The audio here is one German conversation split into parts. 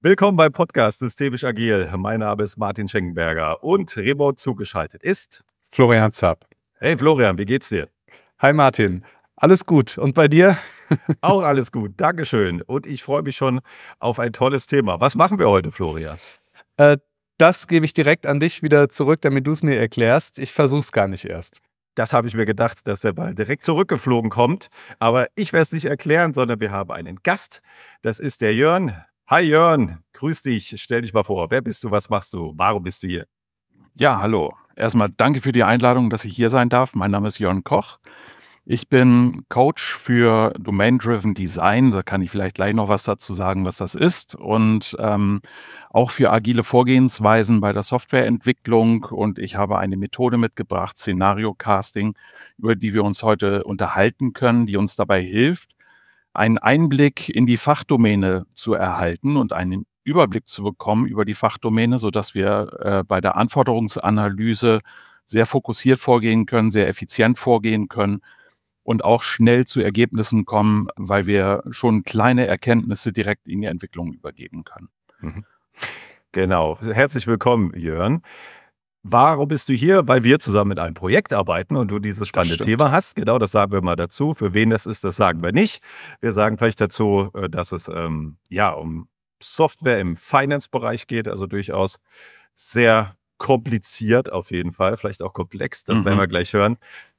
Willkommen beim Podcast Systemisch Agil. Mein Name ist Martin Schenkenberger und remote zugeschaltet ist Florian Zapp. Hey Florian, wie geht's dir? Hi Martin, alles gut. Und bei dir? Auch alles gut, Dankeschön. Und ich freue mich schon auf ein tolles Thema. Was machen wir heute, Florian? Das gebe ich direkt an dich wieder zurück, damit du es mir erklärst. Ich versuche es gar nicht erst. Das habe ich mir gedacht, dass der Ball direkt zurückgeflogen kommt. Aber ich werde es nicht erklären, sondern wir haben einen Gast. Das ist der Jörn. Hi Jörn, grüß dich. Stell dich mal vor. Wer bist du? Was machst du? Warum bist du hier? Ja, hallo. Erstmal danke für die Einladung, dass ich hier sein darf. Mein Name ist Jörn Koch. Ich bin Coach für Domain-Driven Design. Da kann ich vielleicht gleich noch was dazu sagen, was das ist. Und auch für agile Vorgehensweisen bei der Softwareentwicklung. Und ich habe eine Methode mitgebracht, Szenario-Casting, über die wir uns heute unterhalten können, die uns dabei hilft, einen Einblick in die Fachdomäne zu erhalten und einen Überblick zu bekommen über die Fachdomäne, sodass wir bei der Anforderungsanalyse sehr fokussiert vorgehen können, sehr effizient vorgehen können und auch schnell zu Ergebnissen kommen, weil wir schon kleine Erkenntnisse direkt in die Entwicklung übergeben können. Genau. Herzlich willkommen, Jörn. Warum bist du hier? Weil wir zusammen in einem Projekt arbeiten und du dieses spannende Thema hast. Genau, das sagen wir mal dazu. Für wen das ist, das sagen wir nicht. Wir sagen vielleicht dazu, dass es um Software im Finance-Bereich geht, also durchaus sehr kompliziert auf jeden Fall, vielleicht auch komplex, das werden wir gleich hören.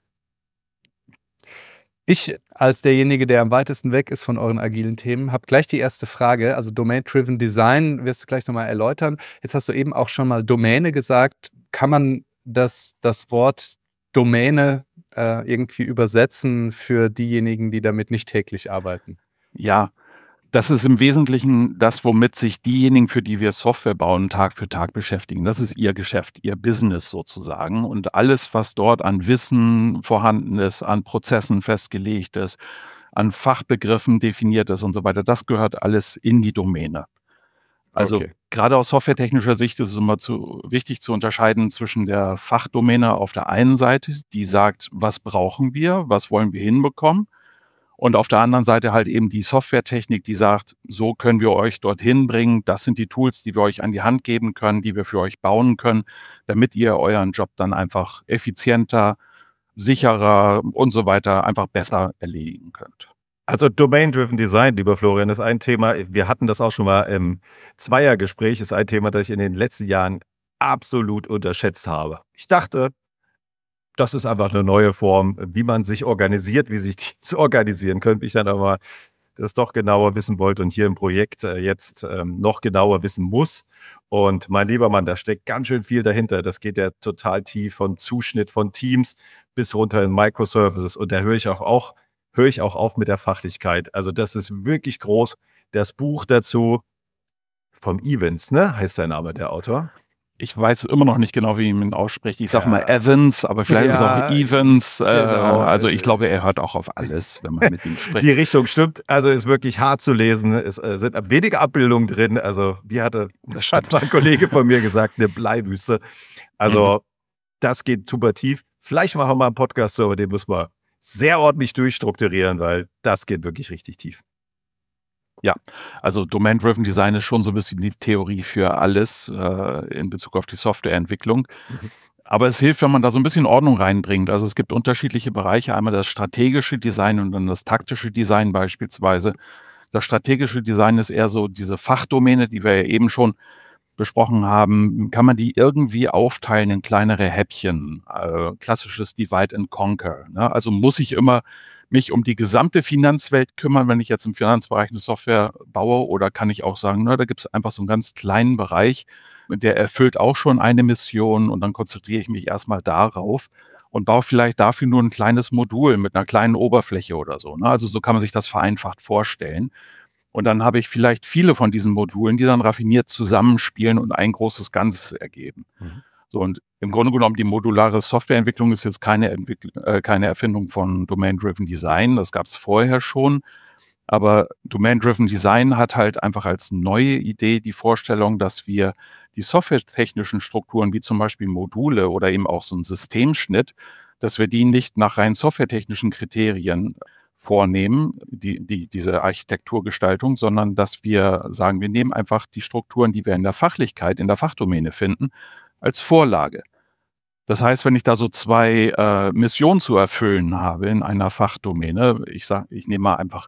Ich, als derjenige, der am weitesten weg ist von euren agilen Themen, habe gleich die erste Frage. Also Domain-Driven Design wirst du gleich nochmal erläutern. Jetzt hast du eben auch schon mal Domäne gesagt. Kann man das Wort Domäne irgendwie übersetzen für diejenigen, die damit nicht täglich arbeiten? Ja, das ist im Wesentlichen das, womit sich diejenigen, für die wir Software bauen, Tag für Tag beschäftigen. Das ist ihr Geschäft, ihr Business sozusagen. Und alles, was dort an Wissen vorhanden ist, an Prozessen festgelegt ist, an Fachbegriffen definiert ist und so weiter, das gehört alles in die Domäne. Also gerade aus softwaretechnischer Sicht ist es immer wichtig zu unterscheiden zwischen der Fachdomäne auf der einen Seite, die sagt, was brauchen wir, was wollen wir hinbekommen, und auf der anderen Seite halt eben die Softwaretechnik, die sagt, so können wir euch dorthin bringen. Das sind die Tools, die wir euch an die Hand geben können, die wir für euch bauen können, damit ihr euren Job dann einfach effizienter, sicherer und so weiter einfach besser erledigen könnt. Also Domain-Driven Design, lieber Florian, ist ein Thema. Wir hatten das auch schon mal im Zweiergespräch. Ist ein Thema, das ich in den letzten Jahren absolut unterschätzt habe. Ich dachte, das ist einfach eine neue Form, wie man sich organisiert, wie sich Teams organisieren können. Ich dann aber das doch genauer wissen wollte und hier im Projekt jetzt noch genauer wissen muss. Und mein lieber Mann, da steckt ganz schön viel dahinter. Das geht ja total tief von Zuschnitt von Teams bis runter in Microservices. Und da höre ich auch auf mit der Fachlichkeit. Also das ist wirklich groß. Das Buch dazu vom Evans, ne, heißt der Name der Autor. Ich weiß immer noch nicht genau, wie man ihn ausspricht. Ich sage mal Evans, aber vielleicht ist es auch Evans. Genau. Also ich glaube, er hört auch auf alles, wenn man mit ihm spricht. Die Richtung stimmt. Also ist wirklich hart zu lesen. Es sind wenige Abbildungen drin. Also hat mein Kollege von mir gesagt, eine Bleiwüste. Also das geht super tief. Vielleicht machen wir mal einen Podcast, aber den müssen wir sehr ordentlich durchstrukturieren, weil das geht wirklich richtig tief. Ja, also Domain-Driven Design ist schon so ein bisschen die Theorie für alles in Bezug auf die Softwareentwicklung. Aber es hilft, wenn man da so ein bisschen Ordnung reinbringt. Also es gibt unterschiedliche Bereiche, einmal das strategische Design und dann das taktische Design beispielsweise. Das strategische Design ist eher so diese Fachdomäne, die wir ja eben schon besprochen haben. Kann man die irgendwie aufteilen in kleinere Häppchen? Klassisches Divide and Conquer. Ne? Also muss ich immer mich um die gesamte Finanzwelt kümmern, wenn ich jetzt im Finanzbereich eine Software baue, oder kann ich auch sagen, da gibt es einfach so einen ganz kleinen Bereich, der erfüllt auch schon eine Mission, und dann konzentriere ich mich erstmal darauf und baue vielleicht dafür nur ein kleines Modul mit einer kleinen Oberfläche oder so. Ne? Also so kann man sich das vereinfacht vorstellen. Und dann habe ich vielleicht viele von diesen Modulen, die dann raffiniert zusammenspielen und ein großes Ganzes ergeben. So, und im Grunde genommen, die modulare Softwareentwicklung ist jetzt keine Erfindung von Domain-Driven Design. Das gab es vorher schon. Aber Domain-Driven Design hat halt einfach als neue Idee die Vorstellung, dass wir die softwaretechnischen Strukturen, wie zum Beispiel Module oder eben auch so ein Systemschnitt, dass wir die nicht nach rein softwaretechnischen Kriterien vornehmen, diese Architekturgestaltung, sondern dass wir sagen, wir nehmen einfach die Strukturen, die wir in der Fachlichkeit, in der Fachdomäne finden, als Vorlage. Das heißt, wenn ich da so 2 Missionen zu erfüllen habe in einer Fachdomäne, ich nehme mal einfach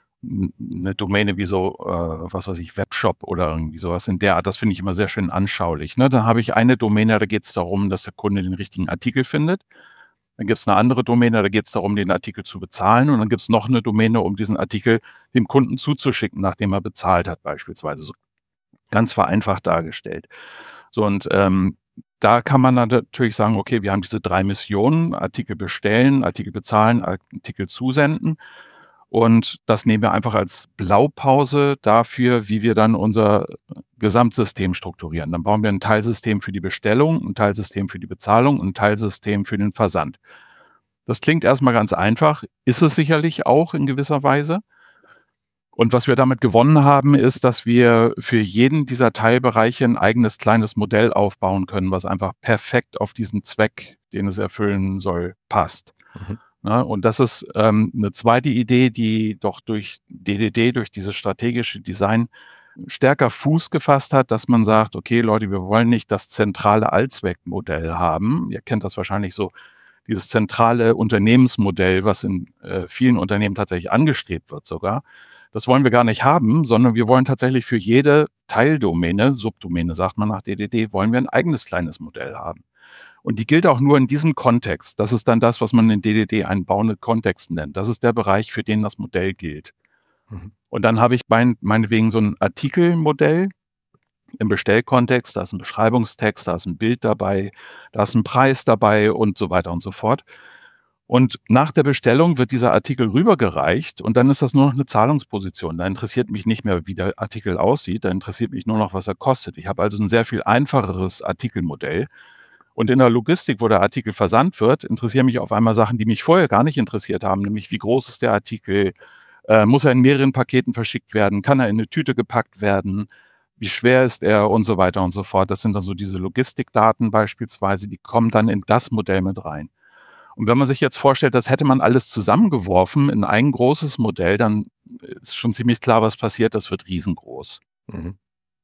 eine Domäne wie so, was weiß ich, Webshop oder irgendwie sowas in der Art, das finde ich immer sehr schön anschaulich. Ne? Dann habe ich eine Domäne, da geht es darum, dass der Kunde den richtigen Artikel findet. Dann gibt es eine andere Domäne, da geht es darum, den Artikel zu bezahlen. Und dann gibt es noch eine Domäne, um diesen Artikel dem Kunden zuzuschicken, nachdem er bezahlt hat, beispielsweise. So ganz vereinfacht dargestellt. So, und da kann man dann natürlich sagen, okay, wir haben diese 3 Missionen: Artikel bestellen, Artikel bezahlen, Artikel zusenden. Und das nehmen wir einfach als Blaupause dafür, wie wir dann unser Gesamtsystem strukturieren. Dann bauen wir ein Teilsystem für die Bestellung, ein Teilsystem für die Bezahlung und ein Teilsystem für den Versand. Das klingt erstmal ganz einfach, ist es sicherlich auch in gewisser Weise. Und was wir damit gewonnen haben, ist, dass wir für jeden dieser Teilbereiche ein eigenes kleines Modell aufbauen können, was einfach perfekt auf diesen Zweck, den es erfüllen soll, passt. Mhm. Ja, und das ist eine zweite Idee, die doch durch DDD, durch dieses strategische Design stärker Fuß gefasst hat, dass man sagt, okay Leute, wir wollen nicht das zentrale Allzweckmodell haben. Ihr kennt das wahrscheinlich so, dieses zentrale Unternehmensmodell, was in vielen Unternehmen tatsächlich angestrebt wird sogar. Das wollen wir gar nicht haben, sondern wir wollen tatsächlich für jede Teildomäne, Subdomäne sagt man nach DDD, wollen wir ein eigenes kleines Modell haben. Und die gilt auch nur in diesem Kontext. Das ist dann das, was man in DDD einen Bounded Kontext nennt. Das ist der Bereich, für den das Modell gilt. Mhm. Und dann habe ich meinetwegen so ein Artikelmodell im Bestellkontext. Da ist ein Beschreibungstext, da ist ein Bild dabei, da ist ein Preis dabei und so weiter und so fort. Und nach der Bestellung wird dieser Artikel rübergereicht und dann ist das nur noch eine Zahlungsposition. Da interessiert mich nicht mehr, wie der Artikel aussieht, da interessiert mich nur noch, was er kostet. Ich habe also ein sehr viel einfacheres Artikelmodell. Und in der Logistik, wo der Artikel versandt wird, interessieren mich auf einmal Sachen, die mich vorher gar nicht interessiert haben, nämlich wie groß ist der Artikel, muss er in mehreren Paketen verschickt werden, kann er in eine Tüte gepackt werden, wie schwer ist er und so weiter und so fort. Das sind dann so diese Logistikdaten beispielsweise, die kommen dann in das Modell mit rein. Und wenn man sich jetzt vorstellt, das hätte man alles zusammengeworfen in ein großes Modell, dann ist schon ziemlich klar, was passiert, das wird riesengroß. Mhm.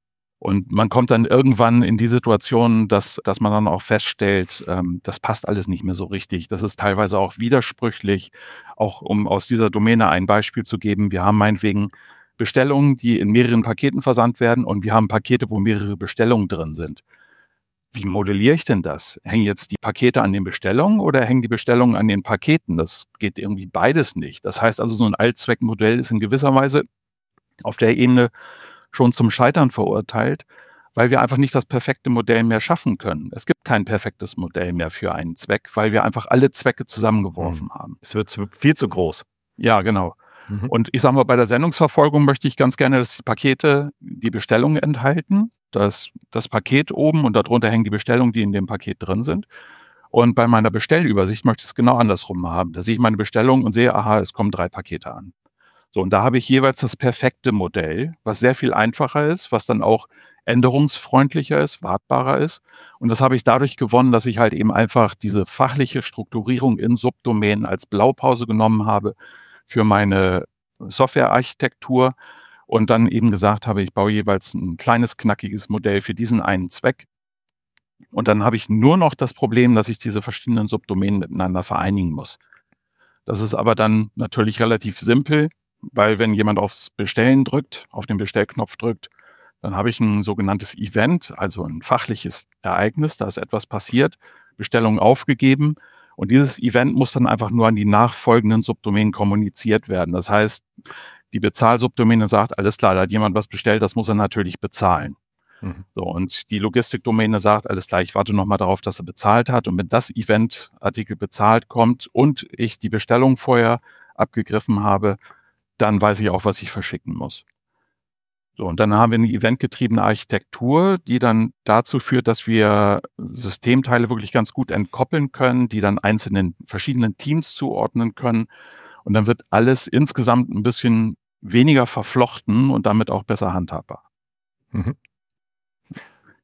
Und man kommt dann irgendwann in die Situation, dass man dann auch feststellt, das passt alles nicht mehr so richtig. Das ist teilweise auch widersprüchlich. Auch um aus dieser Domäne ein Beispiel zu geben, wir haben meinetwegen Bestellungen, die in mehreren Paketen versandt werden und wir haben Pakete, wo mehrere Bestellungen drin sind. Wie modelliere ich denn das? Hängen jetzt die Pakete an den Bestellungen oder hängen die Bestellungen an den Paketen? Das geht irgendwie beides nicht. Das heißt also, so ein Allzweckmodell ist in gewisser Weise auf der Ebene schon zum Scheitern verurteilt, weil wir einfach nicht das perfekte Modell mehr schaffen können. Es gibt kein perfektes Modell mehr für einen Zweck, weil wir einfach alle Zwecke zusammengeworfen haben. Es wird viel zu groß. Ja, genau. Mhm. Und ich sage mal, bei der Sendungsverfolgung möchte ich ganz gerne, dass die Pakete die Bestellungen enthalten. Das Paket oben und darunter hängen die Bestellungen, die in dem Paket drin sind. Und bei meiner Bestellübersicht möchte ich es genau andersrum haben. Da sehe ich meine Bestellung und sehe, aha, es kommen 3 Pakete an. So, und da habe ich jeweils das perfekte Modell, was sehr viel einfacher ist, was dann auch änderungsfreundlicher ist, wartbarer ist. Und das habe ich dadurch gewonnen, dass ich halt eben einfach diese fachliche Strukturierung in Subdomänen als Blaupause genommen habe für meine Softwarearchitektur und dann eben gesagt habe, ich baue jeweils ein kleines, knackiges Modell für diesen einen Zweck. Und dann habe ich nur noch das Problem, dass ich diese verschiedenen Subdomänen miteinander vereinigen muss. Das ist aber dann natürlich relativ simpel, weil wenn jemand aufs Bestellen drückt, auf den Bestellknopf drückt, dann habe ich ein sogenanntes Event, also ein fachliches Ereignis, da ist etwas passiert, Bestellung aufgegeben und dieses Event muss dann einfach nur an die nachfolgenden Subdomänen kommuniziert werden. Das heißt, die Bezahlsubdomäne sagt, alles klar, da hat jemand was bestellt, das muss er natürlich bezahlen. Mhm. So, und die Logistikdomäne sagt, alles klar, ich warte nochmal darauf, dass er bezahlt hat und wenn das Eventartikel bezahlt kommt und ich die Bestellung vorher abgegriffen habe, dann weiß ich auch, was ich verschicken muss. So, und dann haben wir eine eventgetriebene Architektur, die dann dazu führt, dass wir Systemteile wirklich ganz gut entkoppeln können, die dann einzelnen verschiedenen Teams zuordnen können. Und dann wird alles insgesamt ein bisschen weniger verflochten und damit auch besser handhabbar. Mhm.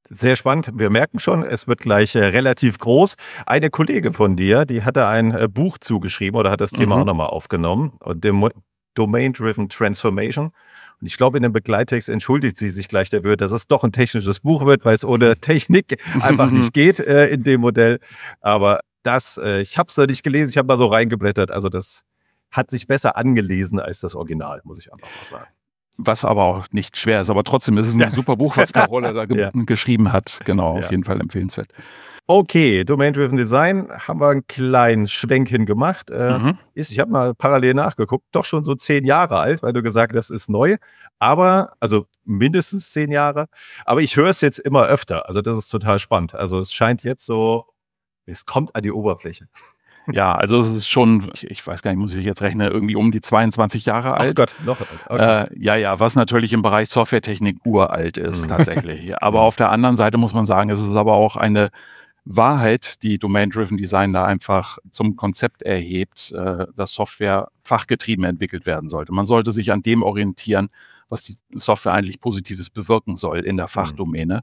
Sehr spannend. Wir merken schon, es wird gleich relativ groß. Eine Kollegin von dir, die hatte ein Buch zugeschrieben oder hat das Thema auch nochmal aufgenommen. Und Domain-Driven Transformation. Und ich glaube, in dem Begleittext entschuldigt sie sich gleich dafür, dass es doch ein technisches Buch wird, weil es ohne Technik einfach nicht geht in dem Modell. Aber ich habe es noch nicht gelesen, ich habe mal so reingeblättert. Also das hat sich besser angelesen als das Original, muss ich einfach mal sagen. Was aber auch nicht schwer ist. Aber trotzdem ist es ein super Buch, was Carola da geschrieben hat. Genau, auf jeden Fall empfehlenswert. Okay, Domain-Driven Design haben wir einen kleinen Schwenk hingemacht. Ich habe mal parallel nachgeguckt, doch schon so 10 Jahre alt, weil du gesagt hast, das ist neu. Aber, also mindestens 10 Jahre. Aber ich höre es jetzt immer öfter. Also das ist total spannend. Also es scheint jetzt so, es kommt an die Oberfläche. Ja, also es ist schon, ich weiß gar nicht, muss ich jetzt rechnen, irgendwie um die 22 Jahre alt. Ach Gott, noch alt. Okay. Ja, was natürlich im Bereich Softwaretechnik uralt ist tatsächlich. Aber auf der anderen Seite muss man sagen, es ist aber auch eine Wahrheit, die Domain-Driven Design da einfach zum Konzept erhebt, dass Software fachgetrieben entwickelt werden sollte. Man sollte sich an dem orientieren, was die Software eigentlich Positives bewirken soll in der Fachdomäne.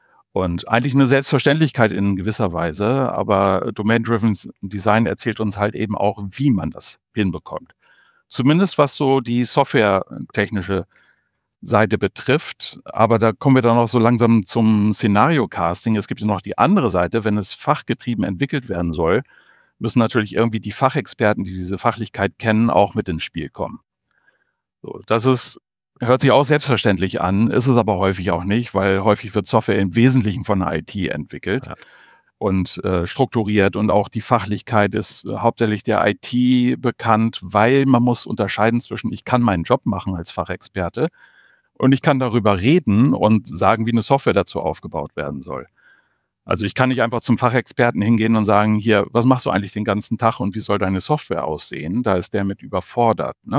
Und eigentlich eine Selbstverständlichkeit in gewisser Weise, aber Domain-Driven Design erzählt uns halt eben auch, wie man das hinbekommt. Zumindest was so die softwaretechnische Seite betrifft, aber da kommen wir dann auch so langsam zum Szenario-Casting. Es gibt ja noch die andere Seite, wenn es fachgetrieben entwickelt werden soll, müssen natürlich irgendwie die Fachexperten, die diese Fachlichkeit kennen, auch mit ins Spiel kommen. So, hört sich auch selbstverständlich an, ist es aber häufig auch nicht, weil häufig wird Software im Wesentlichen von der IT entwickelt und strukturiert und auch die Fachlichkeit ist hauptsächlich der IT bekannt, weil man muss unterscheiden zwischen, ich kann meinen Job machen als Fachexperte und ich kann darüber reden und sagen, wie eine Software dazu aufgebaut werden soll. Also ich kann nicht einfach zum Fachexperten hingehen und sagen, hier, was machst du eigentlich den ganzen Tag und wie soll deine Software aussehen? Da ist der mit überfordert, ne?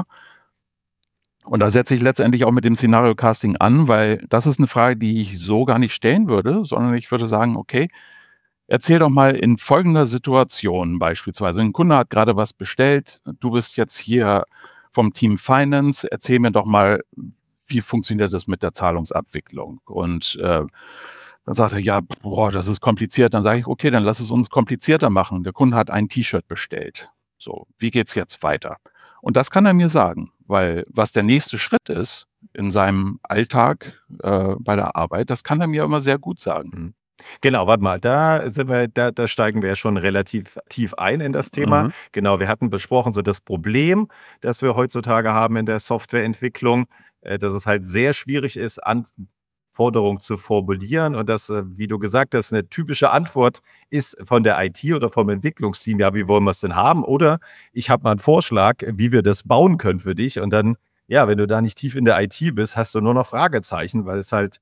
Und da setze ich letztendlich auch mit dem Szenario-Casting an, weil das ist eine Frage, die ich so gar nicht stellen würde, sondern ich würde sagen, okay, erzähl doch mal in folgender Situation beispielsweise. Ein Kunde hat gerade was bestellt, du bist jetzt hier vom Team Finance, erzähl mir doch mal, wie funktioniert das mit der Zahlungsabwicklung? Und dann sagt er, ja, das ist kompliziert. Dann sage ich, okay, dann lass es uns komplizierter machen. Der Kunde hat ein T-Shirt bestellt. So, wie geht's jetzt weiter? Und das kann er mir sagen, weil was der nächste Schritt ist in seinem Alltag bei der Arbeit, das kann er mir immer sehr gut sagen. Genau, warte mal, da steigen wir ja schon relativ tief ein in das Thema. Genau, wir hatten besprochen, so das Problem, das wir heutzutage haben in der Softwareentwicklung, dass es halt sehr schwierig ist, Anforderungen zu formulieren und das, wie du gesagt hast, eine typische Antwort ist von der IT oder vom Entwicklungsteam, ja, wie wollen wir es denn haben? Oder ich habe mal einen Vorschlag, wie wir das bauen können für dich und dann, ja, wenn du da nicht tief in der IT bist, hast du nur noch Fragezeichen, weil es halt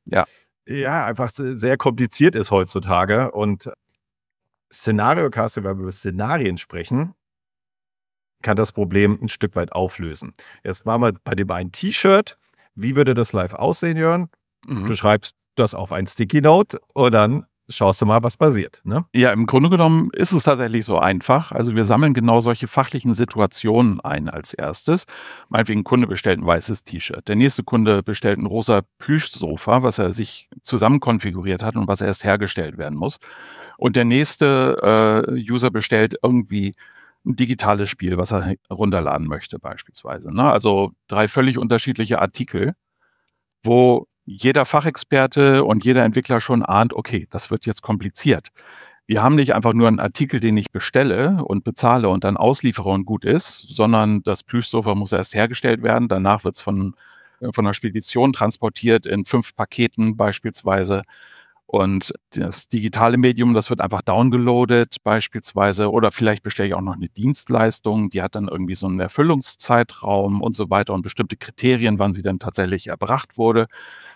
einfach sehr kompliziert ist heutzutage und Szenario-Casting, weil wir über Szenarien sprechen, kann das Problem ein Stück weit auflösen. Jetzt waren wir bei dem einen T-Shirt. Wie würde das live aussehen, Jörn? Du schreibst das auf ein Sticky Note und dann schaust du mal, was passiert. Ne? Ja, im Grunde genommen ist es tatsächlich so einfach. Also wir sammeln genau solche fachlichen Situationen ein als erstes. Meinetwegen, ein Kunde bestellt ein weißes T-Shirt. Der nächste Kunde bestellt ein rosa Plüschsofa, was er sich zusammen konfiguriert hat und was erst hergestellt werden muss. Und der nächste User bestellt irgendwie ein digitales Spiel, was er runterladen möchte beispielsweise. Ne? Also 3 völlig unterschiedliche Artikel, wo jeder Fachexperte und jeder Entwickler schon ahnt, okay, das wird jetzt kompliziert. Wir haben nicht einfach nur einen Artikel, den ich bestelle und bezahle und dann ausliefere und gut ist, sondern das Plüschsofa muss erst hergestellt werden. Danach wird es von der Spedition transportiert in 5 Paketen beispielsweise. Und das digitale Medium, das wird einfach downgeloadet beispielsweise. Oder vielleicht bestelle ich auch noch eine Dienstleistung, die hat dann irgendwie so einen Erfüllungszeitraum und so weiter und bestimmte Kriterien, wann sie dann tatsächlich erbracht wurde.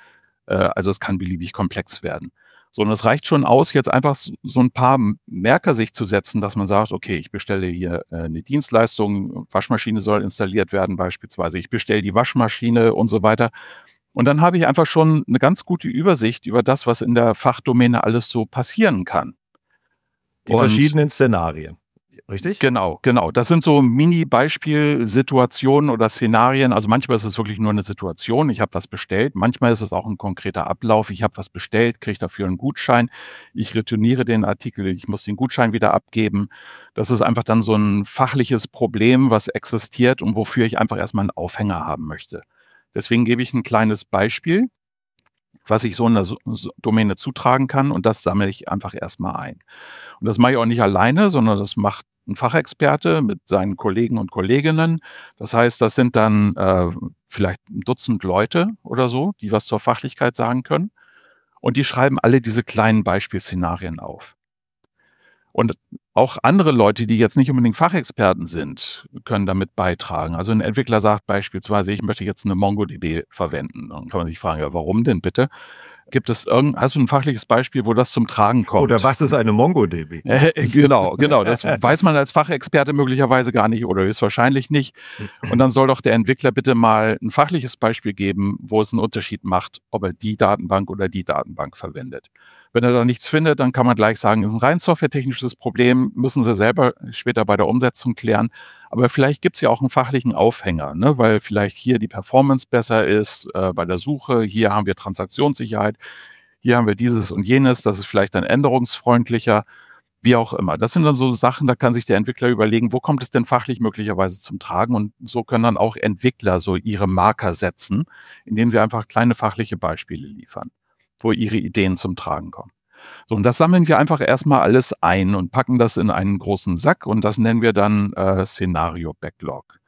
Also es kann beliebig komplex werden. So, und es reicht schon aus, jetzt einfach so ein paar Merker sich zu setzen, dass man sagt, okay, ich bestelle hier eine Dienstleistung, Waschmaschine soll installiert werden beispielsweise, ich bestelle die Waschmaschine und so weiter. Und dann habe ich einfach schon eine ganz gute Übersicht über das, was in der Fachdomäne alles so passieren kann. Die verschiedenen Szenarien. richtig? Genau. Das sind so Mini-Beispielsituationen oder Szenarien. Also manchmal ist es wirklich nur eine Situation, ich habe was bestellt. Manchmal ist es auch ein konkreter Ablauf. Ich habe was bestellt, kriege dafür einen Gutschein. Ich retourniere den Artikel, ich muss den Gutschein wieder abgeben. Das ist einfach dann so ein fachliches Problem, was existiert und wofür ich einfach erstmal einen Aufhänger haben möchte. Deswegen gebe ich ein kleines Beispiel, was ich so einer Domäne zutragen kann, und das sammle ich einfach erstmal ein. Und das mache ich auch nicht alleine, sondern das macht ein Fachexperte mit seinen Kollegen und Kolleginnen. Das heißt, das sind dann vielleicht ein Dutzend Leute oder so, die was zur Fachlichkeit sagen können. Und die schreiben alle diese kleinen Beispielszenarien auf. Und auch andere Leute, die jetzt nicht unbedingt Fachexperten sind, können damit beitragen. Also ein Entwickler sagt beispielsweise, ich möchte jetzt eine MongoDB verwenden. Dann kann man sich fragen, ja, warum denn bitte? Hast du ein fachliches Beispiel, wo das zum Tragen kommt? Oder was ist eine MongoDB? Genau. Das weiß man als Fachexperte möglicherweise gar nicht oder höchstwahrscheinlich nicht. Und dann soll doch der Entwickler bitte mal ein fachliches Beispiel geben, wo es einen Unterschied macht, ob er die Datenbank oder die Datenbank verwendet. Wenn er da nichts findet, dann kann man gleich sagen, ist ein rein softwaretechnisches Problem, müssen Sie selber später bei der Umsetzung klären. Aber vielleicht gibt es ja auch einen fachlichen Aufhänger, ne? Weil vielleicht hier die Performance besser ist bei der Suche, hier haben wir Transaktionssicherheit, hier haben wir dieses und jenes, das ist vielleicht dann änderungsfreundlicher, wie auch immer. Das sind dann so Sachen, da kann sich der Entwickler überlegen, wo kommt es denn fachlich möglicherweise zum Tragen, und so können dann auch Entwickler so ihre Marker setzen, indem sie einfach kleine fachliche Beispiele liefern, wo ihre Ideen zum Tragen kommen. So, und das sammeln wir einfach erstmal alles ein und packen das in einen großen Sack, und das nennen wir dann Szenario Backlog.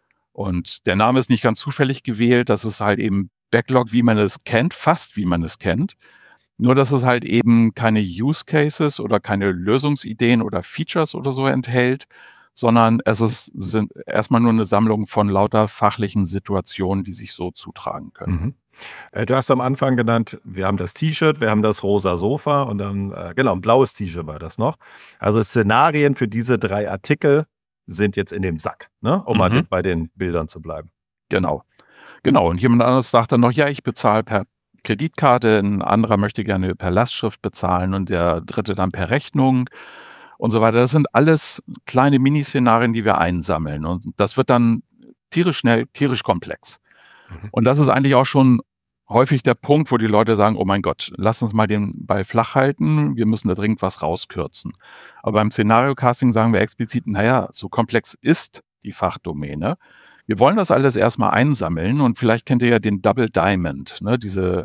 Und der Name ist nicht ganz zufällig gewählt, das ist halt eben Backlog, wie man es kennt, fast wie man es kennt. Nur, dass es halt eben keine Use Cases oder keine Lösungsideen oder Features oder so enthält, sondern sind erstmal nur eine Sammlung von lauter fachlichen Situationen, die sich so zutragen können. Du hast am Anfang genannt, wir haben das T-Shirt, wir haben das rosa Sofa und dann, genau, ein blaues T-Shirt war das noch. Also Szenarien für diese 3 Artikel sind jetzt in dem Sack, ne? Um mal bei den Bildern zu bleiben. Genau. Und jemand anderes sagt dann noch, ja, ich bezahle per Kreditkarte, ein anderer möchte gerne per Lastschrift bezahlen und der dritte dann per Rechnung und so weiter. Das sind alles kleine Miniszenarien, die wir einsammeln, und das wird dann tierisch schnell, tierisch komplex. Und das ist eigentlich auch schon häufig der Punkt, wo die Leute sagen, oh mein Gott, lass uns mal den Ball flach halten, wir müssen da dringend was rauskürzen. Aber beim Szenario-Casting sagen wir explizit, naja, so komplex ist die Fachdomäne. Wir wollen das alles erstmal einsammeln, und vielleicht kennt ihr ja den Double Diamond, ne?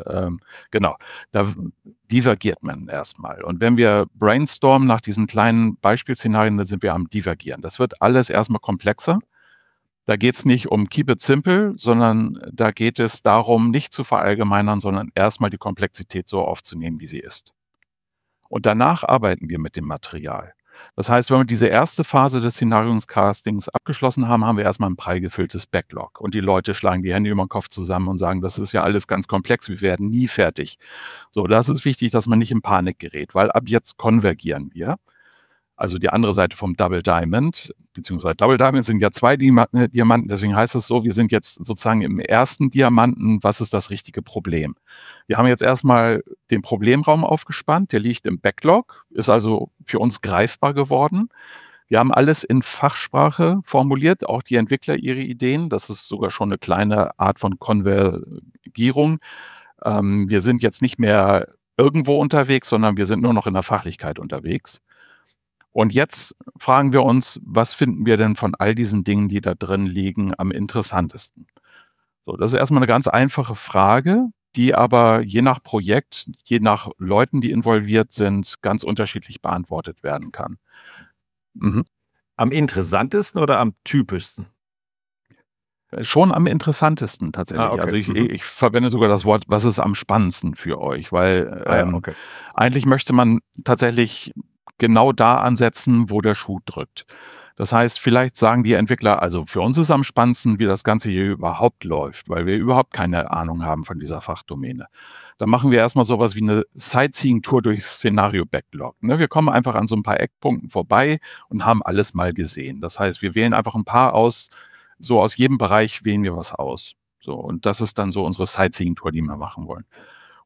Da divergiert man erstmal. Und wenn wir brainstormen nach diesen kleinen Beispielszenarien, dann sind wir am Divergieren. Das wird alles erstmal komplexer. Da geht es nicht um Keep it simple, sondern da geht es darum, nicht zu verallgemeinern, sondern erstmal die Komplexität so aufzunehmen, wie sie ist. Und danach arbeiten wir mit dem Material. Das heißt, wenn wir diese erste Phase des Szenarios-Castings abgeschlossen haben, haben wir erstmal ein prall gefülltes Backlog. Und die Leute schlagen die Hände über den Kopf zusammen und sagen, das ist ja alles ganz komplex, wir werden nie fertig. So, das ist wichtig, dass man nicht in Panik gerät, weil ab jetzt konvergieren wir. Also die andere Seite vom Double Diamond, beziehungsweise Double Diamond sind ja 2 Diamanten, deswegen heißt es so, wir sind jetzt sozusagen im ersten Diamanten, was ist das richtige Problem? Wir haben jetzt erstmal den Problemraum aufgespannt, der liegt im Backlog, ist also für uns greifbar geworden. Wir haben alles in Fachsprache formuliert, auch die Entwickler ihre Ideen, das ist sogar schon eine kleine Art von Konvergierung. Wir sind jetzt nicht mehr irgendwo unterwegs, sondern wir sind nur noch in der Fachlichkeit unterwegs. Und jetzt fragen wir uns, was finden wir denn von all diesen Dingen, die da drin liegen, am interessantesten? So, das ist erstmal eine ganz einfache Frage, die aber je nach Projekt, je nach Leuten, die involviert sind, ganz unterschiedlich beantwortet werden kann. Am interessantesten oder am typischsten? Schon am interessantesten tatsächlich. Okay. Also ich verwende sogar das Wort, was ist am spannendsten für euch, weil eigentlich möchte man tatsächlich genau da ansetzen, wo der Schuh drückt. Das heißt, vielleicht sagen die Entwickler, also für uns ist am spannendsten, wie das Ganze hier überhaupt läuft, weil wir überhaupt keine Ahnung haben von dieser Fachdomäne. Dann machen wir erstmal sowas wie eine Sightseeing-Tour durchs Szenario-Backlog. Wir kommen einfach an so ein paar Eckpunkten vorbei und haben alles mal gesehen. Das heißt, wir wählen einfach ein paar aus, so aus jedem Bereich wählen wir was aus. So, und das ist dann so unsere Sightseeing-Tour, die wir machen wollen.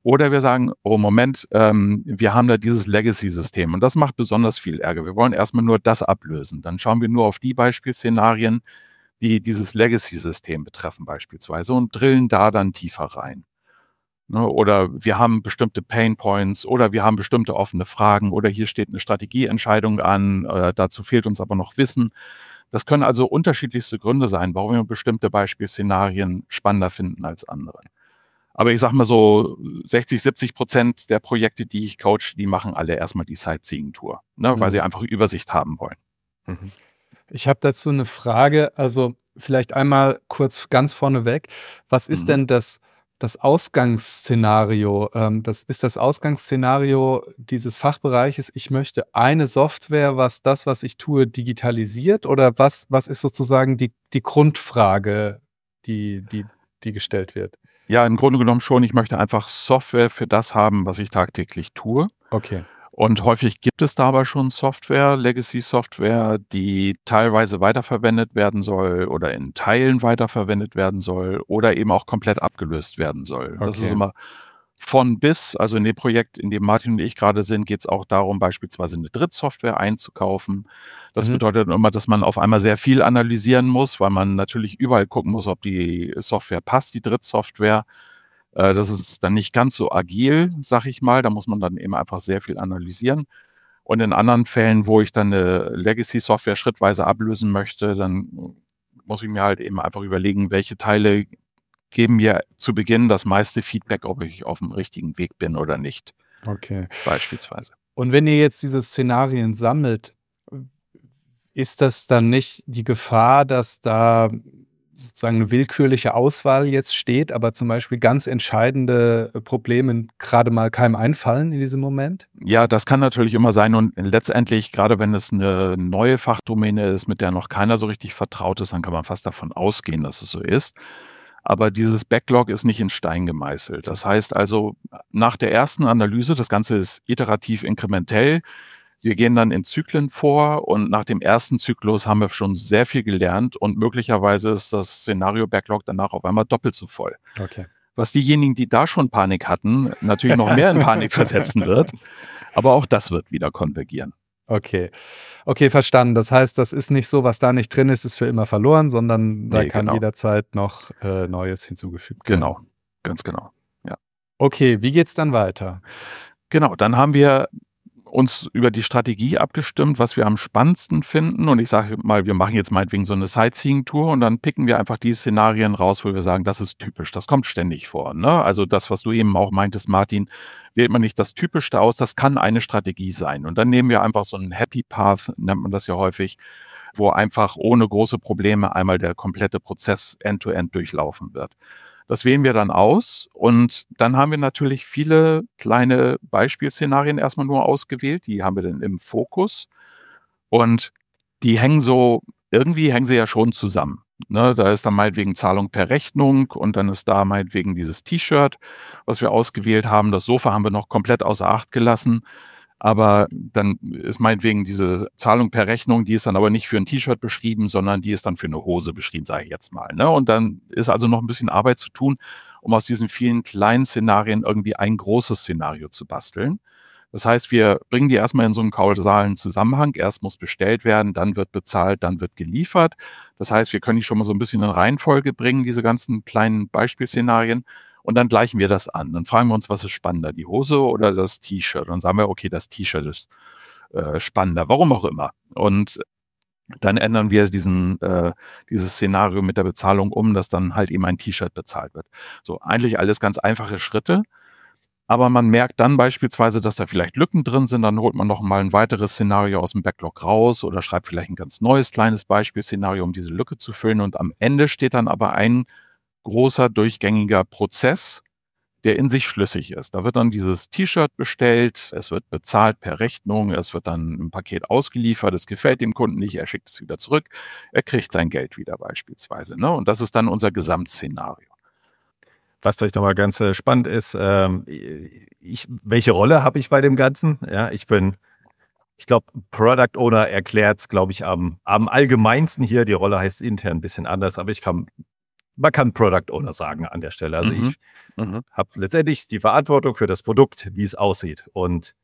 Oder wir sagen, oh Moment, wir haben da dieses Legacy-System und das macht besonders viel Ärger. Wir wollen erstmal nur das ablösen. Dann schauen wir nur auf die Beispielszenarien, die dieses Legacy-System betreffen beispielsweise und drillen da dann tiefer rein. Ne? Oder wir haben bestimmte Pain Points oder wir haben bestimmte offene Fragen oder hier steht eine Strategieentscheidung an, dazu fehlt uns aber noch Wissen. Das können also unterschiedlichste Gründe sein, warum wir bestimmte Beispielszenarien spannender finden als andere. Aber ich sag mal so, 60-70% der Projekte, die ich coach, die machen alle erstmal die Sightseeing-Tour, ne, weil sie einfach Übersicht haben wollen. Mhm. Ich habe dazu eine Frage, also vielleicht einmal kurz ganz vorneweg. Was ist denn das Ausgangsszenario? Das ist das Ausgangsszenario dieses Fachbereiches, ich möchte eine Software, was ich tue, digitalisiert? Oder was ist sozusagen die Grundfrage, die gestellt wird? Ja, im Grunde genommen schon. Ich möchte einfach Software für das haben, was ich tagtäglich tue. Okay. Und häufig gibt es dabei schon Software, Legacy-Software, die teilweise weiterverwendet werden soll oder in Teilen weiterverwendet werden soll oder eben auch komplett abgelöst werden soll. Das ist Okay. immer von bis. Also in dem Projekt, in dem Martin und ich gerade sind, geht es auch darum, beispielsweise eine Drittsoftware einzukaufen. Das bedeutet immer, dass man auf einmal sehr viel analysieren muss, weil man natürlich überall gucken muss, ob die Software passt, die Drittsoftware. Das ist dann nicht ganz so agil, sag ich mal. Da muss man dann eben einfach sehr viel analysieren. Und in anderen Fällen, wo ich dann eine Legacy-Software schrittweise ablösen möchte, dann muss ich mir halt eben einfach überlegen, welche Teile geben mir zu Beginn das meiste Feedback, ob ich auf dem richtigen Weg bin oder nicht. Okay. Beispielsweise. Und wenn ihr jetzt diese Szenarien sammelt, ist das dann nicht die Gefahr, dass da sozusagen eine willkürliche Auswahl jetzt steht, aber zum Beispiel ganz entscheidende Probleme gerade mal keinem einfallen in diesem Moment? Ja, das kann natürlich immer sein und letztendlich, gerade wenn es eine neue Fachdomäne ist, mit der noch keiner so richtig vertraut ist, dann kann man fast davon ausgehen, dass es so ist. Aber dieses Backlog ist nicht in Stein gemeißelt. Das heißt also, nach der ersten Analyse, das Ganze ist iterativ inkrementell, wir gehen dann in Zyklen vor und nach dem ersten Zyklus haben wir schon sehr viel gelernt und möglicherweise ist das Szenario-Backlog danach auf einmal doppelt so voll. Okay. Was diejenigen, die da schon Panik hatten, natürlich noch mehr in Panik versetzen wird. Aber auch das wird wieder konvergieren. Okay. Okay, verstanden. Das heißt, das ist nicht so, was da nicht drin ist, ist für immer verloren, sondern da kann jederzeit noch Neues hinzugefügt werden. Genau, ganz genau. Ja. Okay, wie geht's dann weiter? Genau, dann haben wir uns über die Strategie abgestimmt, was wir am spannendsten finden. Und ich sage mal, wir machen jetzt meinetwegen so eine Sightseeing-Tour und dann picken wir einfach die Szenarien raus, wo wir sagen, das ist typisch, das kommt ständig vor. Ne? Also das, was du eben auch meintest, Martin, wählt man nicht das Typischste aus, das kann eine Strategie sein. Und dann nehmen wir einfach so einen Happy Path, nennt man das ja häufig, wo einfach ohne große Probleme einmal der komplette Prozess end-to-end durchlaufen wird. Das wählen wir dann aus und dann haben wir natürlich viele kleine Beispielszenarien erstmal nur ausgewählt, die haben wir dann im Fokus und die hängen sie ja schon zusammen. Ne, da ist dann meinetwegen Zahlung per Rechnung und dann ist da meinetwegen dieses T-Shirt, was wir ausgewählt haben. Das Sofa haben wir noch komplett außer Acht gelassen. Aber dann ist meinetwegen diese Zahlung per Rechnung, die ist dann aber nicht für ein T-Shirt beschrieben, sondern die ist dann für eine Hose beschrieben, sage ich jetzt mal. Ne? Und dann ist also noch ein bisschen Arbeit zu tun, um aus diesen vielen kleinen Szenarien irgendwie ein großes Szenario zu basteln. Das heißt, wir bringen die erstmal in so einen kausalen Zusammenhang. Erst muss bestellt werden, dann wird bezahlt, dann wird geliefert. Das heißt, wir können die schon mal so ein bisschen in Reihenfolge bringen, diese ganzen kleinen Beispielszenarien. Und dann gleichen wir das an. Dann fragen wir uns, was ist spannender, die Hose oder das T-Shirt? Und dann sagen wir, okay, das T-Shirt ist spannender, warum auch immer. Und dann ändern wir dieses Szenario mit der Bezahlung um, dass dann halt eben ein T-Shirt bezahlt wird. So, eigentlich alles ganz einfache Schritte. Aber man merkt dann beispielsweise, dass da vielleicht Lücken drin sind. Dann holt man noch mal ein weiteres Szenario aus dem Backlog raus oder schreibt vielleicht ein ganz neues kleines Beispielszenario, um diese Lücke zu füllen. Und am Ende steht dann aber ein großer, durchgängiger Prozess, der in sich schlüssig ist. Da wird dann dieses T-Shirt bestellt, es wird bezahlt per Rechnung, es wird dann ein Paket ausgeliefert, es gefällt dem Kunden nicht, er schickt es wieder zurück, er kriegt sein Geld wieder beispielsweise. Ne? Und das ist dann unser Gesamtszenario. Was vielleicht nochmal ganz spannend ist, welche Rolle habe ich bei dem Ganzen? Ja, ich glaube, Product Owner erklärt es, glaube ich, am allgemeinsten hier. Die Rolle heißt intern ein bisschen anders, aber ich kann man kann Product Owner sagen an der Stelle. Also Mhm. ich habe letztendlich die Verantwortung für das Produkt, wie es aussieht. Und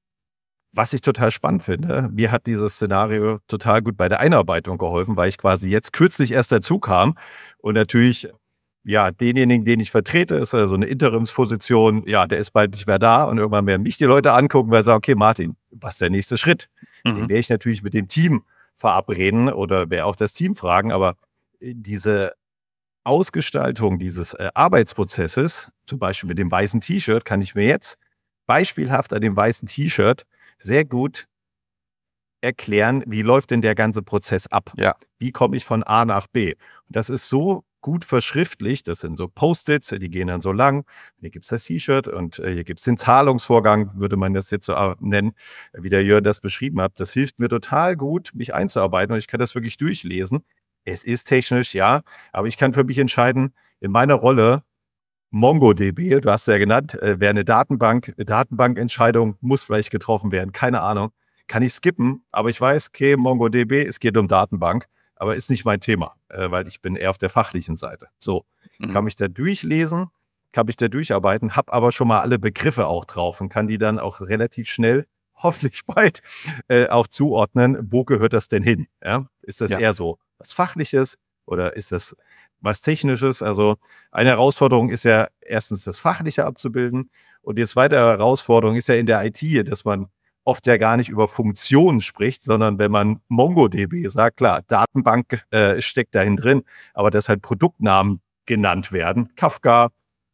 was ich total spannend finde, mir hat dieses Szenario total gut bei der Einarbeitung geholfen, weil ich quasi jetzt kürzlich erst dazu kam und natürlich, ja, denjenigen, den ich vertrete, ist ja so eine Interimsposition, ja, der ist bald nicht mehr da und irgendwann werden mich die Leute angucken, weil sie sagen, okay, Martin, was ist der nächste Schritt? Den werde ich natürlich mit dem Team verabreden oder werde auch das Team fragen, aber diese Ausgestaltung dieses Arbeitsprozesses, zum Beispiel mit dem weißen T-Shirt, kann ich mir jetzt beispielhaft an dem weißen T-Shirt sehr gut erklären, wie läuft denn der ganze Prozess ab? Ja. Wie komme ich von A nach B? Und das ist so gut verschriftlicht, das sind so Post-its, die gehen dann so lang. Hier gibt es das T-Shirt und hier gibt es den Zahlungsvorgang, würde man das jetzt so nennen, wie der Jörn das beschrieben hat. Das hilft mir total gut, mich einzuarbeiten und ich kann das wirklich durchlesen. Es ist technisch, ja, aber ich kann für mich entscheiden, in meiner Rolle MongoDB, du hast ja genannt, wäre eine Datenbankentscheidung muss vielleicht getroffen werden, keine Ahnung. Kann ich skippen, aber ich weiß, okay, MongoDB, es geht um Datenbank, aber ist nicht mein Thema, weil ich bin eher auf der fachlichen Seite. So, kann mich da durchlesen, kann mich da durcharbeiten, habe aber schon mal alle Begriffe auch drauf und kann die dann auch relativ schnell, hoffentlich bald, auch zuordnen, wo gehört das denn hin? Ja? Ist das eher so was Fachliches oder ist das was Technisches? Also eine Herausforderung ist ja erstens das Fachliche abzubilden und die zweite Herausforderung ist ja in der IT, dass man oft ja gar nicht über Funktionen spricht, sondern wenn man MongoDB sagt, klar, Datenbank steckt dahin drin, aber dass halt Produktnamen genannt werden, Kafka,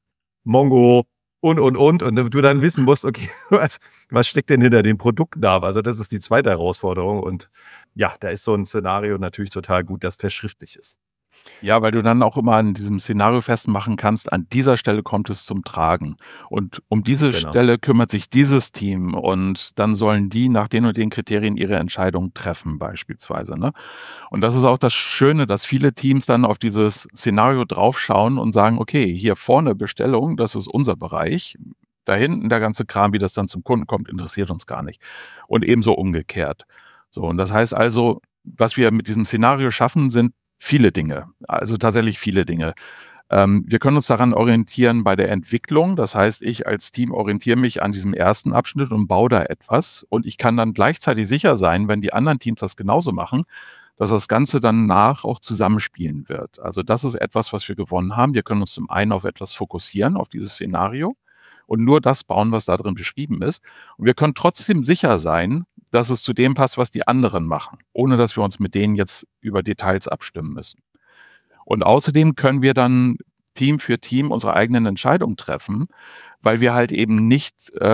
Mongo und du dann wissen musst, okay, was steckt denn hinter dem Produktnamen? Also das ist die zweite Herausforderung und ja, da ist so ein Szenario natürlich total gut, das verschriftlich ist. Ja, weil du dann auch immer an diesem Szenario festmachen kannst, an dieser Stelle kommt es zum Tragen. Und um diese Stelle kümmert sich dieses Team und dann sollen die nach den und den Kriterien ihre Entscheidung treffen beispielsweise. Ne? Und das ist auch das Schöne, dass viele Teams dann auf dieses Szenario draufschauen und sagen, okay, hier vorne Bestellung, das ist unser Bereich. Da hinten der ganze Kram, wie das dann zum Kunden kommt, interessiert uns gar nicht. Und ebenso umgekehrt. So, und das heißt also, was wir mit diesem Szenario schaffen, sind viele Dinge, also tatsächlich viele Dinge. Wir können uns daran orientieren bei der Entwicklung. Das heißt, ich als Team orientiere mich an diesem ersten Abschnitt und baue da etwas. Und ich kann dann gleichzeitig sicher sein, wenn die anderen Teams das genauso machen, dass das Ganze danach auch zusammenspielen wird. Also das ist etwas, was wir gewonnen haben. Wir können uns zum einen auf etwas fokussieren, auf dieses Szenario und nur das bauen, was da drin beschrieben ist. Und wir können trotzdem sicher sein, dass es zu dem passt, was die anderen machen, ohne dass wir uns mit denen jetzt über Details abstimmen müssen. Und außerdem können wir dann Team für Team unsere eigenen Entscheidungen treffen, weil wir halt eben nicht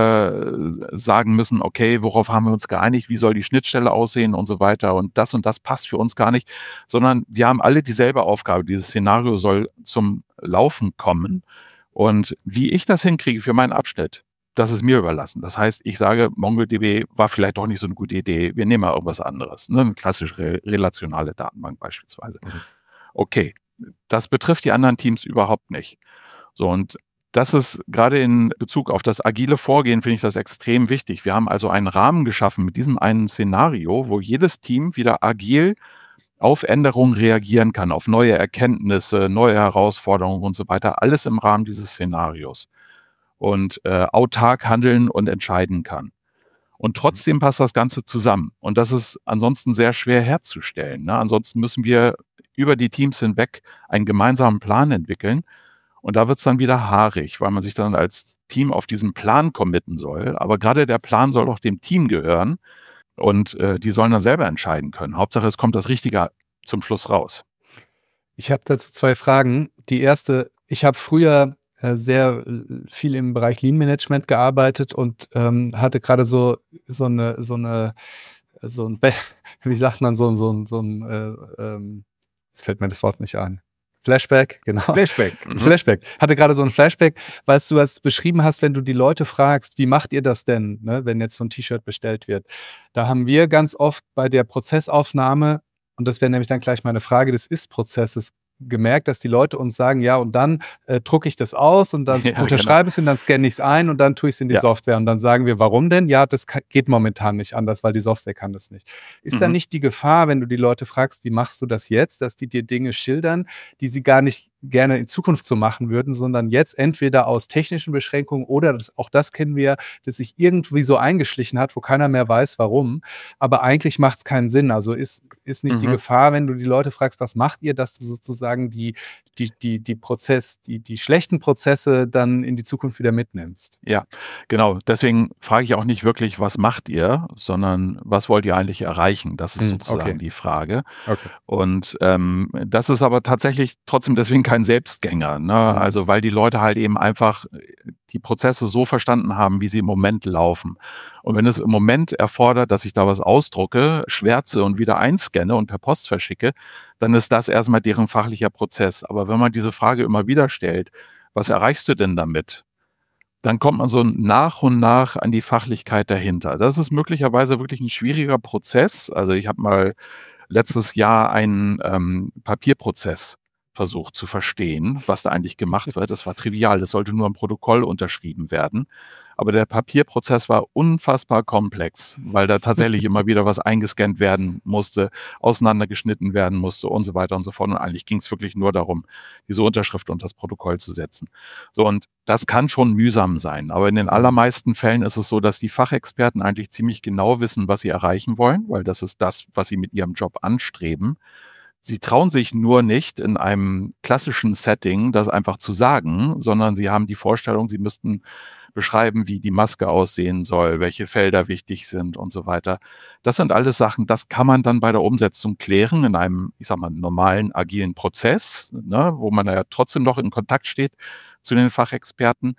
sagen müssen, okay, worauf haben wir uns geeinigt, wie soll die Schnittstelle aussehen und so weiter und das passt für uns gar nicht, sondern wir haben alle dieselbe Aufgabe. Dieses Szenario soll zum Laufen kommen und wie ich das hinkriege für meinen Abschnitt, das ist mir überlassen. Das heißt, ich sage, MongoDB war vielleicht doch nicht so eine gute Idee. Wir nehmen mal irgendwas anderes. Ne? Eine klassische relationale Datenbank beispielsweise. Okay, das betrifft die anderen Teams überhaupt nicht. So, und das ist gerade in Bezug auf das agile Vorgehen, finde ich das extrem wichtig. Wir haben also einen Rahmen geschaffen mit diesem einen Szenario, wo jedes Team wieder agil auf Änderungen reagieren kann, auf neue Erkenntnisse, neue Herausforderungen und so weiter. Alles im Rahmen dieses Szenarios. Und autark handeln und entscheiden kann. Und trotzdem passt das Ganze zusammen. Und das ist ansonsten sehr schwer herzustellen. Ne? Ansonsten müssen wir über die Teams hinweg einen gemeinsamen Plan entwickeln. Und da wird es dann wieder haarig, weil man sich dann als Team auf diesen Plan committen soll. Aber gerade der Plan soll doch dem Team gehören. Und die sollen dann selber entscheiden können. Hauptsache, es kommt das Richtige zum Schluss raus. Ich habe dazu 2 Fragen. Die erste, ich habe früher sehr viel im Bereich Lean Management gearbeitet und hatte gerade wie sagt man, jetzt fällt mir das Wort nicht ein. Flashback, genau. Flashback. Hatte gerade so ein Flashback, weil du es beschrieben hast, wenn du die Leute fragst, wie macht ihr das denn, ne, wenn jetzt so ein T-Shirt bestellt wird? Da haben wir ganz oft bei der Prozessaufnahme, und das wäre nämlich dann gleich meine Frage des Ist-Prozesses, gemerkt, dass die Leute uns sagen, ja, und dann drucke ich das aus und dann unterschreibe es und dann scanne ich es ein und dann tue ich es in die Software. Und dann sagen wir, warum denn? Ja, das geht momentan nicht anders, weil die Software kann das nicht. Ist da nicht die Gefahr, wenn du die Leute fragst, wie machst du das jetzt, dass die dir Dinge schildern, die sie gar nicht gerne in Zukunft so machen würden, sondern jetzt entweder aus technischen Beschränkungen oder auch das kennen wir, dass sich irgendwie so eingeschlichen hat, wo keiner mehr weiß, warum. Aber eigentlich macht es keinen Sinn. Also ist nicht die Gefahr, wenn du die Leute fragst, was macht ihr, dass du sozusagen die schlechten Prozesse dann in die Zukunft wieder mitnimmst? Ja, genau. Deswegen frage ich auch nicht wirklich, was macht ihr, sondern was wollt ihr eigentlich erreichen? Das ist sozusagen die Frage. Okay. Und das ist aber tatsächlich trotzdem deswegen kein Selbstgänger, ne? Also weil die Leute halt eben einfach die Prozesse so verstanden haben, wie sie im Moment laufen. Und wenn es im Moment erfordert, dass ich da was ausdrucke, schwärze und wieder einscanne und per Post verschicke, dann ist das erstmal deren fachlicher Prozess. Aber wenn man diese Frage immer wieder stellt, was erreichst du denn damit? Dann kommt man so nach und nach an die Fachlichkeit dahinter. Das ist möglicherweise wirklich ein schwieriger Prozess. Also ich habe mal letztes Jahr einen Papierprozess versucht zu verstehen, was da eigentlich gemacht wird. Das war trivial, das sollte nur im Protokoll unterschrieben werden. Aber der Papierprozess war unfassbar komplex, weil da tatsächlich immer wieder was eingescannt werden musste, auseinandergeschnitten werden musste und so weiter und so fort. Und eigentlich ging es wirklich nur darum, diese Unterschrift unter das Protokoll zu setzen. So, und das kann schon mühsam sein. Aber in den allermeisten Fällen ist es so, dass die Fachexperten eigentlich ziemlich genau wissen, was sie erreichen wollen, weil das ist das, was sie mit ihrem Job anstreben. Sie trauen sich nur nicht in einem klassischen Setting, das einfach zu sagen, sondern sie haben die Vorstellung, sie müssten beschreiben, wie die Maske aussehen soll, welche Felder wichtig sind und so weiter. Das sind alles Sachen, das kann man dann bei der Umsetzung klären in einem, ich sag mal, normalen, agilen Prozess, ne, wo man ja trotzdem noch in Kontakt steht zu den Fachexperten.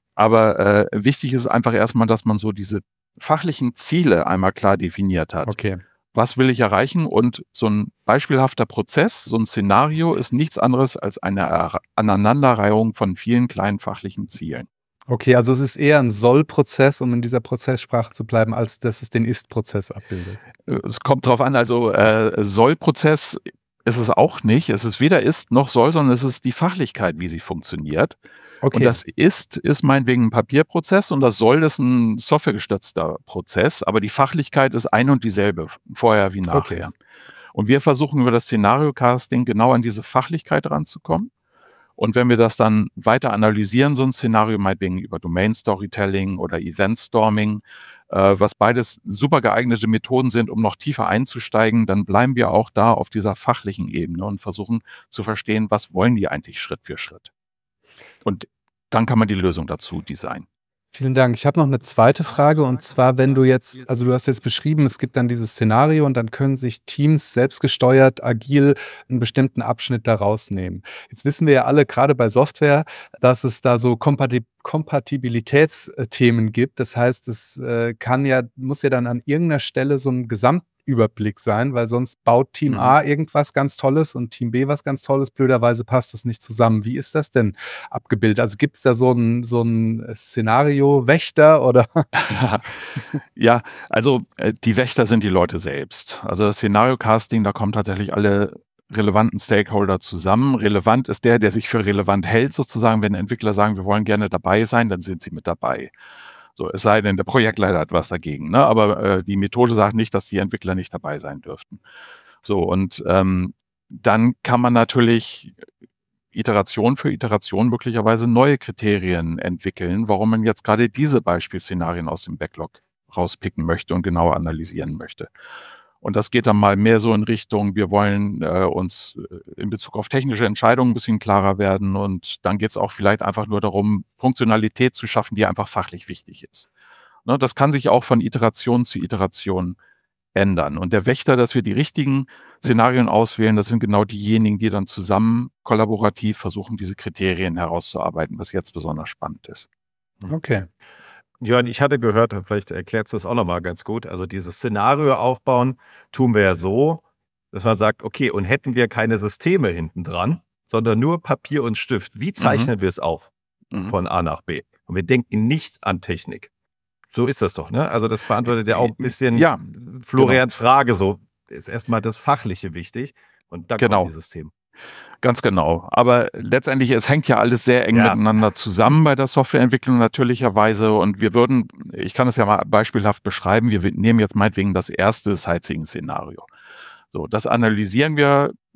Aber wichtig ist einfach erstmal, dass man so diese fachlichen Ziele einmal klar definiert hat. Okay. Was will ich erreichen? Und so ein beispielhafter Prozess, so ein Szenario ist nichts anderes als eine Aneinanderreihung von vielen kleinen fachlichen Zielen. Okay, also es ist eher ein Soll-Prozess, um in dieser Prozesssprache zu bleiben, als dass es den Ist-Prozess abbildet. Es kommt drauf an, also Soll-Prozess ist es auch nicht. Es ist weder Ist noch Soll, sondern es ist die Fachlichkeit, wie sie funktioniert. Okay. Und das ist meinetwegen ein Papierprozess und das Soll ist ein softwaregestützter Prozess, aber die Fachlichkeit ist ein und dieselbe, vorher wie nachher. Okay. Und wir versuchen über das Szenario-Casting genau an diese Fachlichkeit ranzukommen. Und wenn wir das dann weiter analysieren, so ein Szenario meinetwegen über Domain-Storytelling oder Event-Storming, was beides super geeignete Methoden sind, um noch tiefer einzusteigen, dann bleiben wir auch da auf dieser fachlichen Ebene und versuchen zu verstehen, was wollen die eigentlich Schritt für Schritt. Und dann kann man die Lösung dazu designen. Vielen Dank. Ich habe noch eine zweite Frage, und zwar, wenn du jetzt, also du hast jetzt beschrieben, es gibt dann dieses Szenario und dann können sich Teams selbstgesteuert, agil einen bestimmten Abschnitt da rausnehmen. Jetzt wissen wir ja alle, gerade bei Software, dass es da so Kompatibilitätsthemen gibt. Das heißt, es muss ja dann an irgendeiner Stelle so ein Gesamtüberblick sein, weil sonst baut Team A irgendwas ganz Tolles und Team B was ganz Tolles. Blöderweise passt das nicht zusammen. Wie ist das denn abgebildet? Also gibt es da so ein Szenario-Wächter oder? Ja, also die Wächter sind die Leute selbst. Also das Szenario-Casting, da kommen tatsächlich alle relevanten Stakeholder zusammen. Relevant ist der sich für relevant hält sozusagen. Wenn Entwickler sagen, wir wollen gerne dabei sein, dann sind sie mit dabei. So, es sei denn, der Projektleiter hat was dagegen, ne? Aber die Methode sagt nicht, dass die Entwickler nicht dabei sein dürften. So, und dann kann man natürlich Iteration für Iteration möglicherweise neue Kriterien entwickeln, warum man jetzt gerade diese Beispielszenarien aus dem Backlog rauspicken möchte und genauer analysieren möchte. Und das geht dann mal mehr so in Richtung, wir wollen uns in Bezug auf technische Entscheidungen ein bisschen klarer werden, und dann geht es auch vielleicht einfach nur darum, Funktionalität zu schaffen, die einfach fachlich wichtig ist. Ne, das kann sich auch von Iteration zu Iteration ändern. Und der Wächter, dass wir die richtigen Szenarien auswählen, das sind genau diejenigen, die dann zusammen kollaborativ versuchen, diese Kriterien herauszuarbeiten, was jetzt besonders spannend ist. Okay. Jörn, ich hatte gehört, vielleicht erklärst du das auch nochmal ganz gut, also dieses Szenario aufbauen tun wir ja so, dass man sagt, okay, und hätten wir keine Systeme hinten dran, sondern nur Papier und Stift, wie zeichnen wir es auf von A nach B? Und wir denken nicht an Technik. So ist das doch, ne? Also das beantwortet ja auch ein bisschen Florians Frage, so ist erstmal das Fachliche wichtig und dann kommt dieses Thema. Ganz genau. Aber letztendlich, es hängt ja alles sehr eng miteinander zusammen bei der Softwareentwicklung natürlicherweise. Und ich kann es ja mal beispielhaft beschreiben, wir nehmen jetzt meinetwegen das erste Sightseeing-Szenario. So, das analysieren wir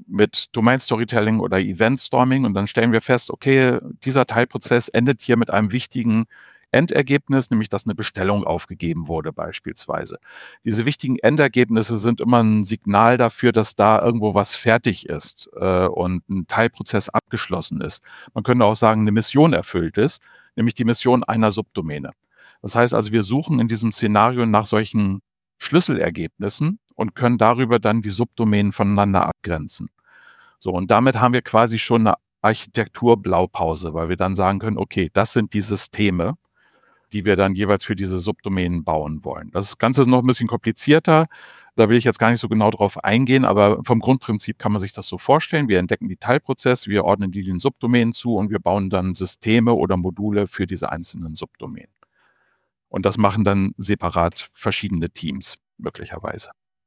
mit Domain Storytelling oder Event Storming und dann stellen wir fest, okay, dieser Teilprozess endet hier mit einem wichtigen Endergebnis, nämlich dass eine Bestellung aufgegeben wurde beispielsweise. Diese wichtigen Endergebnisse sind immer ein Signal dafür, dass da irgendwo was fertig ist und ein Teilprozess abgeschlossen ist. Man könnte auch sagen, eine Mission erfüllt ist, nämlich die Mission einer Subdomäne. Das heißt also, wir suchen in diesem Szenario nach solchen Schlüsselergebnissen und können darüber dann die Subdomänen voneinander abgrenzen. So, und damit haben wir quasi schon eine Architekturblaupause, weil wir dann sagen können, okay, das sind die Systeme, die wir dann jeweils für diese Subdomänen bauen wollen. Das Ganze ist noch ein bisschen komplizierter. Da will ich jetzt gar nicht so genau drauf eingehen, aber vom Grundprinzip kann man sich das so vorstellen. Wir entdecken die Teilprozesse, wir ordnen die den Subdomänen zu und wir bauen dann Systeme oder Module für diese einzelnen Subdomänen. Und das machen dann separat verschiedene Teams, möglicherweise.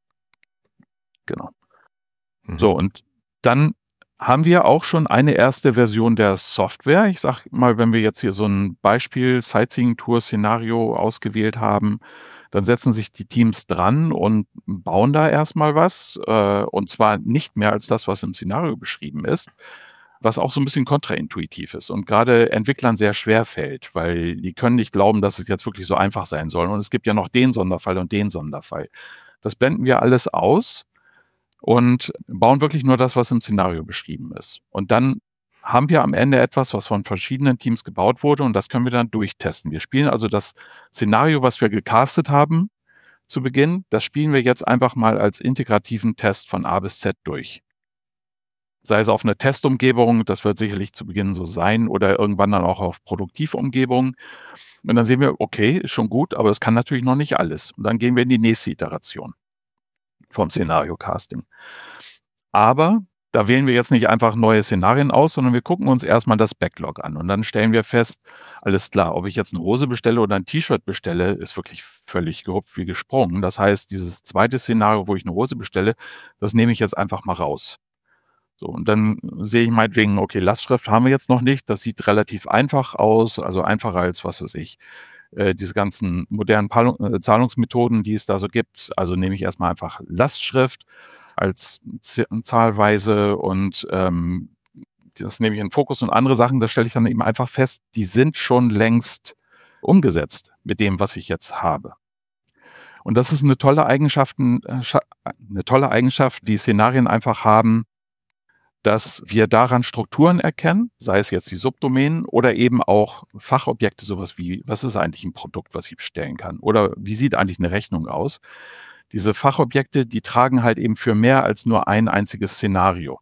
Genau. So, und dann haben wir auch schon eine erste Version der Software. Ich sage mal, wenn wir jetzt hier so ein Beispiel Sightseeing-Tour-Szenario ausgewählt haben, dann setzen sich die Teams dran und bauen da erstmal was. Und zwar nicht mehr als das, was im Szenario beschrieben ist, was auch so ein bisschen kontraintuitiv ist und gerade Entwicklern sehr schwer fällt, weil die können nicht glauben, dass es jetzt wirklich so einfach sein soll. Und es gibt ja noch den Sonderfall und den Sonderfall. Das blenden wir alles aus und bauen wirklich nur das, was im Szenario beschrieben ist. Und dann haben wir am Ende etwas, was von verschiedenen Teams gebaut wurde und das können wir dann durchtesten. Wir spielen also das Szenario, was wir gecastet haben zu Beginn, das spielen wir jetzt einfach mal als integrativen Test von A bis Z durch. Sei es auf eine Testumgebung, das wird sicherlich zu Beginn so sein, oder irgendwann dann auch auf Produktivumgebung. Und dann sehen wir, okay, ist schon gut, aber es kann natürlich noch nicht alles. Und dann gehen wir in die nächste Iteration vom Szenario-Casting. Aber da wählen wir jetzt nicht einfach neue Szenarien aus, sondern wir gucken uns erstmal das Backlog an. Und dann stellen wir fest, alles klar, ob ich jetzt eine Hose bestelle oder ein T-Shirt bestelle, ist wirklich völlig gehupft wie gesprungen. Das heißt, dieses zweite Szenario, wo ich eine Hose bestelle, das nehme ich jetzt einfach mal raus. So, und dann sehe ich meinetwegen, okay, Lastschrift haben wir jetzt noch nicht. Das sieht relativ einfach aus, also einfacher als, was weiß ich, diese ganzen modernen Zahlungsmethoden, die es da so gibt. Also nehme ich erstmal einfach Lastschrift als Zahlweise und das nehme ich in den Fokus und andere Sachen, das stelle ich dann eben einfach fest, die sind schon längst umgesetzt mit dem, was ich jetzt habe. Und das ist eine tolle Eigenschaft, die Szenarien einfach haben, dass wir daran Strukturen erkennen, sei es jetzt die Subdomänen oder eben auch Fachobjekte, sowas wie, was ist eigentlich ein Produkt, was ich bestellen kann? Oder wie sieht eigentlich eine Rechnung aus? Diese Fachobjekte, die tragen halt eben für mehr als nur ein einziges Szenario.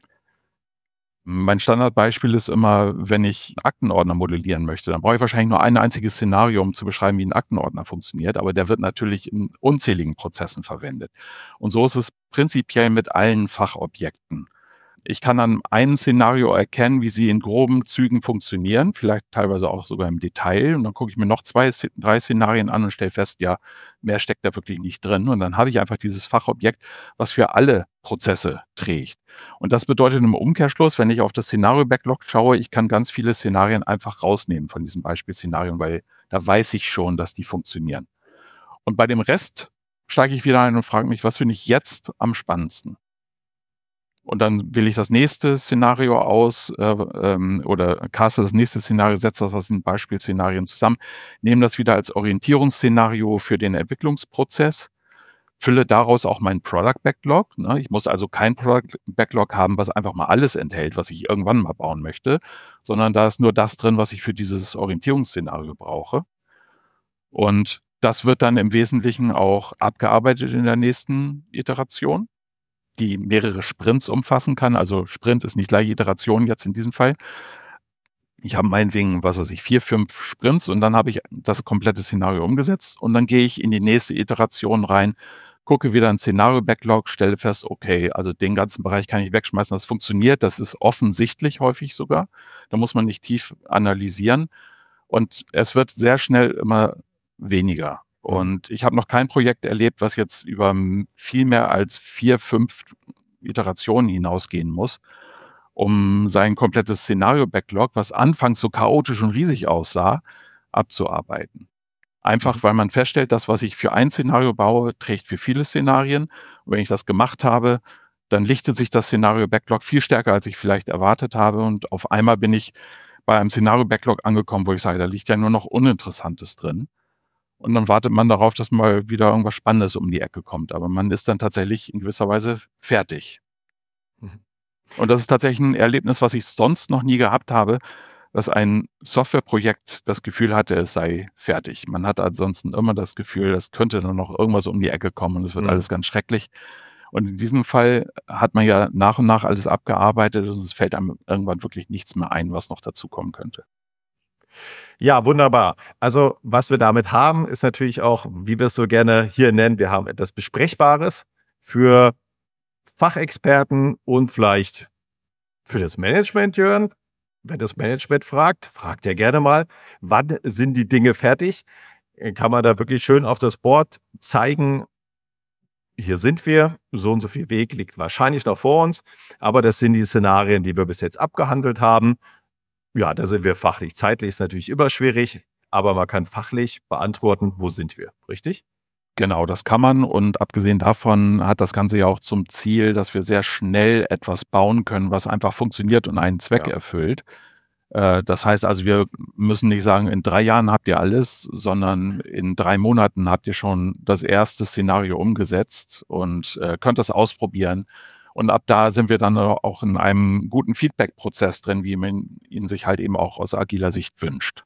Mein Standardbeispiel ist immer, wenn ich einen Aktenordner modellieren möchte, dann brauche ich wahrscheinlich nur ein einziges Szenario, um zu beschreiben, wie ein Aktenordner funktioniert, aber der wird natürlich in unzähligen Prozessen verwendet. Und so ist es prinzipiell mit allen Fachobjekten. Ich kann an einem Szenario erkennen, wie sie in groben Zügen funktionieren, vielleicht teilweise auch sogar im Detail. Und dann gucke ich mir noch 2, 3 Szenarien an und stelle fest, ja, mehr steckt da wirklich nicht drin. Und dann habe ich einfach dieses Fachobjekt, was für alle Prozesse trägt. Und das bedeutet im Umkehrschluss, wenn ich auf das Szenario-Backlog schaue, ich kann ganz viele Szenarien einfach rausnehmen von diesem Beispielszenarien, weil da weiß ich schon, dass die funktionieren. Und bei dem Rest steige ich wieder ein und frage mich, was finde ich jetzt am spannendsten? Und dann wähle ich das nächste Szenario aus oder caste das nächste Szenario, setze das aus den Beispielszenarien zusammen, nehme das wieder als Orientierungsszenario für den Entwicklungsprozess, fülle daraus auch meinen Product Backlog. Ne? Ich muss also kein Product Backlog haben, was einfach mal alles enthält, was ich irgendwann mal bauen möchte, sondern da ist nur das drin, was ich für dieses Orientierungsszenario brauche. Und das wird dann im Wesentlichen auch abgearbeitet in der nächsten Iteration, die mehrere Sprints umfassen kann. Also Sprint ist nicht gleich Iteration jetzt in diesem Fall. Ich habe meinetwegen, 4, 5 Sprints und dann habe ich das komplette Szenario umgesetzt und dann gehe ich in die nächste Iteration rein, gucke wieder ein Szenario-Backlog, stelle fest, okay, also den ganzen Bereich kann ich wegschmeißen, das funktioniert, das ist offensichtlich häufig sogar. Da muss man nicht tief analysieren und es wird sehr schnell immer weniger. Und ich habe noch kein Projekt erlebt, was jetzt über viel mehr als 4, 5 Iterationen hinausgehen muss, um sein komplettes Szenario-Backlog, was anfangs so chaotisch und riesig aussah, abzuarbeiten. Einfach, weil man feststellt, das, was ich für ein Szenario baue, trägt für viele Szenarien. Und wenn ich das gemacht habe, dann lichtet sich das Szenario-Backlog viel stärker, als ich vielleicht erwartet habe. Und auf einmal bin ich bei einem Szenario-Backlog angekommen, wo ich sage, da liegt ja nur noch Uninteressantes drin. Und dann wartet man darauf, dass mal wieder irgendwas Spannendes um die Ecke kommt. Aber man ist dann tatsächlich in gewisser Weise fertig. Und das ist tatsächlich ein Erlebnis, was ich sonst noch nie gehabt habe, dass ein Softwareprojekt das Gefühl hatte, es sei fertig. Man hat ansonsten immer das Gefühl, es könnte nur noch irgendwas um die Ecke kommen und es wird alles ganz schrecklich. Und in diesem Fall hat man ja nach und nach alles abgearbeitet und es fällt einem irgendwann wirklich nichts mehr ein, was noch dazukommen könnte. Ja, wunderbar. Also, was wir damit haben, ist natürlich auch, wie wir es so gerne hier nennen, wir haben etwas Besprechbares für Fachexperten und vielleicht für das Management, Jörn. Wenn das Management fragt ja gerne mal, wann sind die Dinge fertig? Kann man da wirklich schön auf das Board zeigen, hier sind wir, so und so viel Weg liegt wahrscheinlich noch vor uns, aber das sind die Szenarien, die wir bis jetzt abgehandelt haben. Ja, da sind wir fachlich. Zeitlich ist natürlich immer schwierig, aber man kann fachlich beantworten, wo sind wir, richtig? Genau, das kann man. Und abgesehen davon hat das Ganze ja auch zum Ziel, dass wir sehr schnell etwas bauen können, was einfach funktioniert und einen Zweck erfüllt. Das heißt also, wir müssen nicht sagen, in 3 Jahren habt ihr alles, sondern in 3 Monaten habt ihr schon das erste Szenario umgesetzt und könnt das ausprobieren. Und ab da sind wir dann auch in einem guten Feedback-Prozess drin, wie man ihn sich halt eben auch aus agiler Sicht wünscht.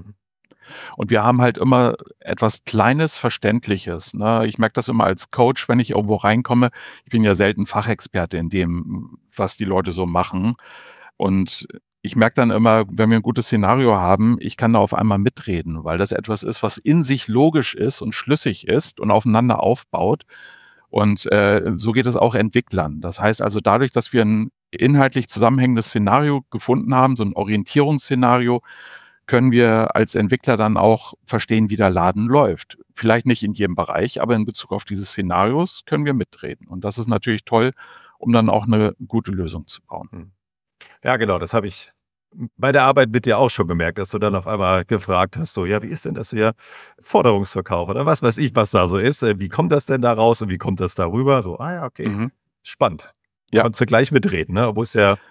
Und wir haben halt immer etwas Kleines, Verständliches. Ne? Ich merke das immer als Coach, wenn ich irgendwo reinkomme. Ich bin ja selten Fachexperte in dem, was die Leute so machen. Und ich merke dann immer, wenn wir ein gutes Szenario haben, ich kann da auf einmal mitreden, weil das etwas ist, was in sich logisch ist und schlüssig ist und aufeinander aufbaut. Und so geht es auch Entwicklern. Das heißt also, dadurch, dass wir ein inhaltlich zusammenhängendes Szenario gefunden haben, so ein Orientierungsszenario, können wir als Entwickler dann auch verstehen, wie der Laden läuft. Vielleicht nicht in jedem Bereich, aber in Bezug auf diese Szenarios können wir mitreden. Und das ist natürlich toll, um dann auch eine gute Lösung zu bauen. Ja, genau, das habe ich bei der Arbeit mit dir auch schon gemerkt, dass du dann auf einmal gefragt hast, so, ja, wie ist denn das hier? Forderungsverkauf oder was weiß ich, was da so ist. Wie kommt das denn da raus und wie kommt das darüber? So, ja, okay, spannend. Ja. Konntest du gleich mitreden, ne? Obwohl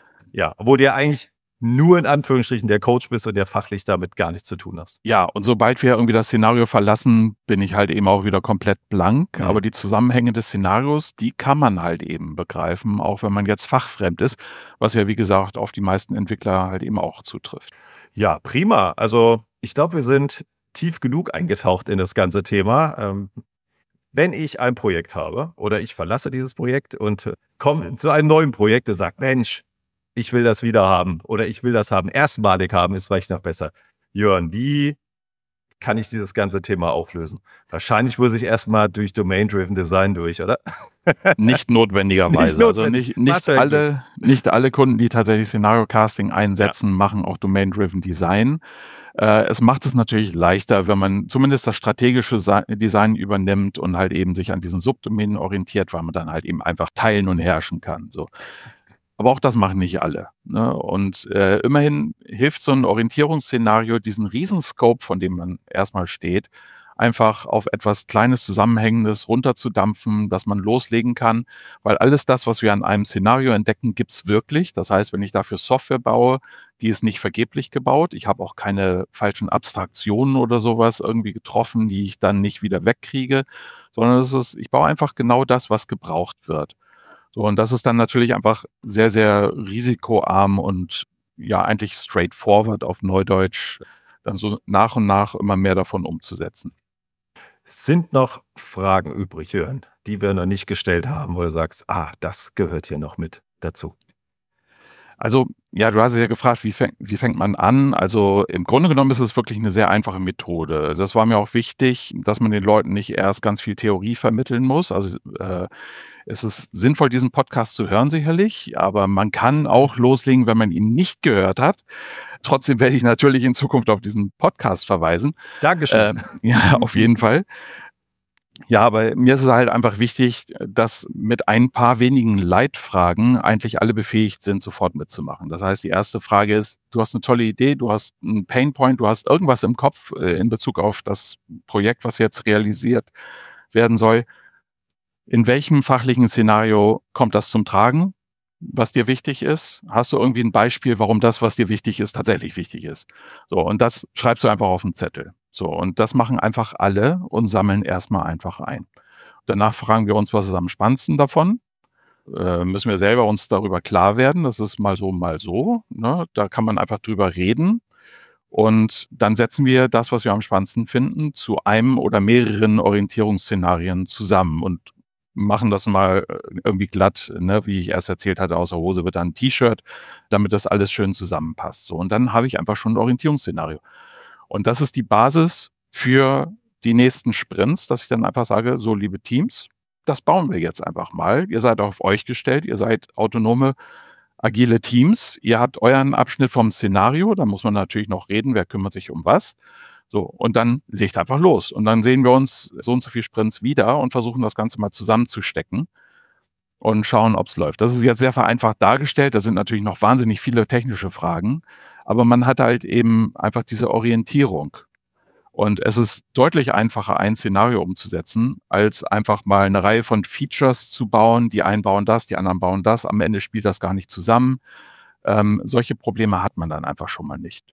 du ja eigentlich nur in Anführungsstrichen der Coach bist und der fachlich damit gar nichts zu tun hast. Ja, und sobald wir irgendwie das Szenario verlassen, bin ich halt eben auch wieder komplett blank. Aber die Zusammenhänge des Szenarios, die kann man halt eben begreifen, auch wenn man jetzt fachfremd ist, was ja wie gesagt auf die meisten Entwickler halt eben auch zutrifft. Ja, prima. Also ich glaube, wir sind tief genug eingetaucht in das ganze Thema. Wenn ich ein Projekt habe oder ich verlasse dieses Projekt und komme zu einem neuen Projekt und sage, Mensch, ich will das wieder haben oder ich will das haben, erstmalig haben, ist vielleicht noch besser. Jörn, wie kann ich dieses ganze Thema auflösen? Wahrscheinlich muss ich erstmal durch Domain-Driven Design durch, oder? Nicht notwendigerweise. Also nicht alle Kunden, die tatsächlich Szenario-Casting einsetzen, machen auch Domain-Driven Design. Es macht es natürlich leichter, wenn man zumindest das strategische Design übernimmt und halt eben sich an diesen Subdomänen orientiert, weil man dann halt eben einfach teilen und herrschen kann. So. Aber auch das machen nicht alle. Ne? Und immerhin hilft so ein Orientierungsszenario, diesen Riesenscope, von dem man erstmal steht, einfach auf etwas Kleines, Zusammenhängendes runterzudampfen, dass man loslegen kann. Weil alles das, was wir an einem Szenario entdecken, gibt's wirklich. Das heißt, wenn ich dafür Software baue, die ist nicht vergeblich gebaut. Ich habe auch keine falschen Abstraktionen oder sowas irgendwie getroffen, die ich dann nicht wieder wegkriege, sondern ich baue einfach genau das, was gebraucht wird. So, und das ist dann natürlich einfach sehr, sehr risikoarm und ja eigentlich straightforward auf Neudeutsch, dann so nach und nach immer mehr davon umzusetzen. Sind noch Fragen übrig, Jörn, die wir noch nicht gestellt haben, wo du sagst, das gehört hier noch mit dazu? Also, ja, du hast ja gefragt, wie fängt man an? Also im Grunde genommen ist es wirklich eine sehr einfache Methode. Das war mir auch wichtig, dass man den Leuten nicht erst ganz viel Theorie vermitteln muss. Also es ist sinnvoll, diesen Podcast zu hören sicherlich, aber man kann auch loslegen, wenn man ihn nicht gehört hat. Trotzdem werde ich natürlich in Zukunft auf diesen Podcast verweisen. Dankeschön. Ja, auf jeden Fall. Ja, aber mir ist es halt einfach wichtig, dass mit ein paar wenigen Leitfragen eigentlich alle befähigt sind, sofort mitzumachen. Das heißt, die erste Frage ist, du hast eine tolle Idee, du hast einen Painpoint, du hast irgendwas im Kopf in Bezug auf das Projekt, was jetzt realisiert werden soll. in welchem fachlichen Szenario kommt das zum Tragen, was dir wichtig ist? Hast du irgendwie ein Beispiel, warum das, was dir wichtig ist, tatsächlich wichtig ist? So, und das schreibst du einfach auf den Zettel. So, und das machen einfach alle und sammeln erstmal einfach ein. Danach fragen wir uns, was ist am spannendsten davon? Müssen wir selber uns darüber klar werden, das ist mal so, ne? Da kann man einfach drüber reden. Und dann setzen wir das, was wir am spannendsten finden, zu einem oder mehreren Orientierungsszenarien zusammen und machen das mal irgendwie glatt, ne? Wie ich erst erzählt hatte, aus der Hose wird dann ein T-Shirt, damit das alles schön zusammenpasst. So, und dann habe ich einfach schon ein Orientierungsszenario. Und das ist die Basis für die nächsten Sprints, dass ich dann einfach sage, so liebe Teams, das bauen wir jetzt einfach mal. Ihr seid auf euch gestellt, ihr seid autonome, agile Teams. Ihr habt euren Abschnitt vom Szenario, da muss man natürlich noch reden, wer kümmert sich um was. So, und dann legt einfach los. Und dann sehen wir uns so und so viele Sprints wieder und versuchen das Ganze mal zusammenzustecken und schauen, ob es läuft. Das ist jetzt sehr vereinfacht dargestellt. Da sind natürlich noch wahnsinnig viele technische Fragen, aber man hat halt eben einfach diese Orientierung. Und es ist deutlich einfacher, ein Szenario umzusetzen, als einfach mal eine Reihe von Features zu bauen. Die einen bauen das, die anderen bauen das. Am Ende spielt das gar nicht zusammen. Solche Probleme hat man dann einfach schon mal nicht.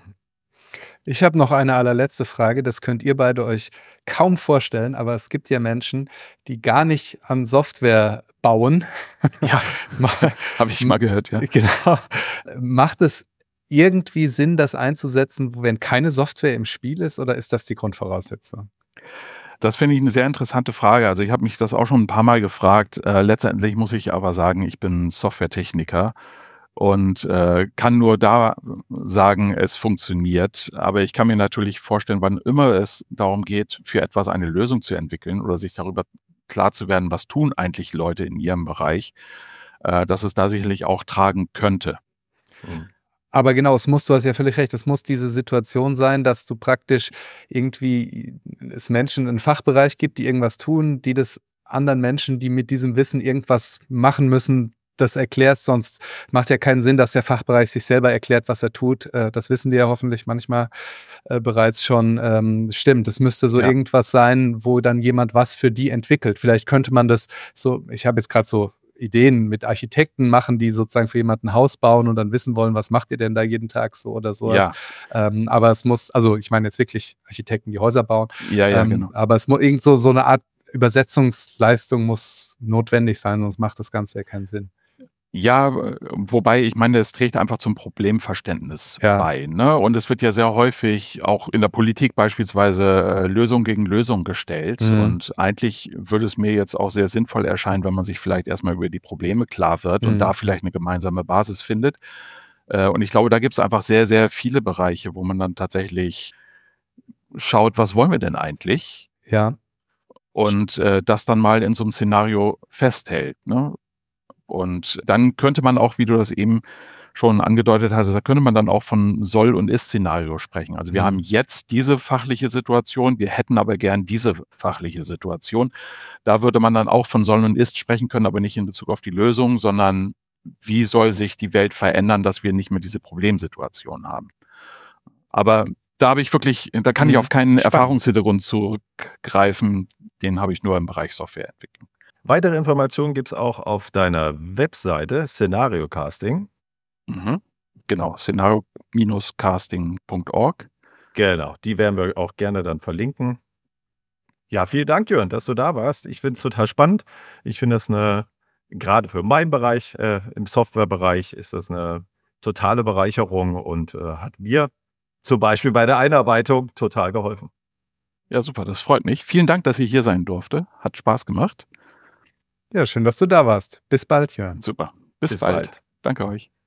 Ich habe noch eine allerletzte Frage, das könnt ihr beide euch kaum vorstellen, aber es gibt ja Menschen, die gar nicht an Software bauen. Ja, habe ich mal gehört, ja. Genau. Macht es irgendwie Sinn, das einzusetzen, wenn keine Software im Spiel ist, oder ist das die Grundvoraussetzung? Das finde ich eine sehr interessante Frage. Also ich habe mich das auch schon ein paar Mal gefragt. Letztendlich muss ich aber sagen, ich bin Softwaretechniker und kann nur da sagen, es funktioniert. Aber ich kann mir natürlich vorstellen, wann immer es darum geht, für etwas eine Lösung zu entwickeln oder sich darüber klar zu werden, was tun eigentlich Leute in ihrem Bereich, dass es da sicherlich auch tragen könnte. Aber genau, du hast ja völlig recht, es muss diese Situation sein, dass du praktisch irgendwie es Menschen einen Fachbereich gibt, die irgendwas tun, die das anderen Menschen, die mit diesem Wissen irgendwas machen müssen, das erklärst. Sonst macht ja keinen Sinn, dass der Fachbereich sich selber erklärt, was er tut. Das wissen die ja hoffentlich manchmal bereits schon. Stimmt, es müsste so irgendwas sein, wo dann jemand was für die entwickelt. Vielleicht könnte man das so, ich habe jetzt gerade so Ideen mit Architekten machen, die sozusagen für jemanden ein Haus bauen und dann wissen wollen, was macht ihr denn da jeden Tag so oder sowas. Ja. Aber es muss, also ich meine jetzt wirklich Architekten, die Häuser bauen. Ja, genau. Aber es muss irgend so eine Art Übersetzungsleistung muss notwendig sein, sonst macht das Ganze ja keinen Sinn. Ja, wobei ich meine, es trägt einfach zum Problemverständnis bei. Ne? Und es wird ja sehr häufig auch in der Politik beispielsweise Lösung gegen Lösung gestellt. Und eigentlich würde es mir jetzt auch sehr sinnvoll erscheinen, wenn man sich vielleicht erstmal über die Probleme klar wird und da vielleicht eine gemeinsame Basis findet. Und ich glaube, da gibt es einfach sehr, sehr viele Bereiche, wo man dann tatsächlich schaut, was wollen wir denn eigentlich? Ja. Und das dann mal in so einem Szenario festhält. Ne? Und dann könnte man auch, wie du das eben schon angedeutet hattest, da könnte man dann auch von Soll- und Ist-Szenario sprechen. Also wir haben jetzt diese fachliche Situation, wir hätten aber gern diese fachliche Situation. Da würde man dann auch von Soll und Ist sprechen können, aber nicht in Bezug auf die Lösung, sondern wie soll sich die Welt verändern, dass wir nicht mehr diese Problemsituation haben. Aber da habe ich wirklich, da kann ich auf keinen Erfahrungshintergrund zurückgreifen, den habe ich nur im Bereich Softwareentwicklung. Weitere Informationen gibt es auch auf deiner Webseite Szenario Casting. Genau, szenario-casting.org. Genau, die werden wir auch gerne dann verlinken. Ja, vielen Dank, Jörn, dass du da warst. Ich finde es total spannend. Ich finde das gerade für meinen Bereich, im Softwarebereich, ist das eine totale Bereicherung und hat mir zum Beispiel bei der Einarbeitung total geholfen. Ja, super, das freut mich. Vielen Dank, dass ich hier sein durfte. Hat Spaß gemacht. Ja, schön, dass du da warst. Bis bald, Jörn. Super. Bis bald. Danke euch.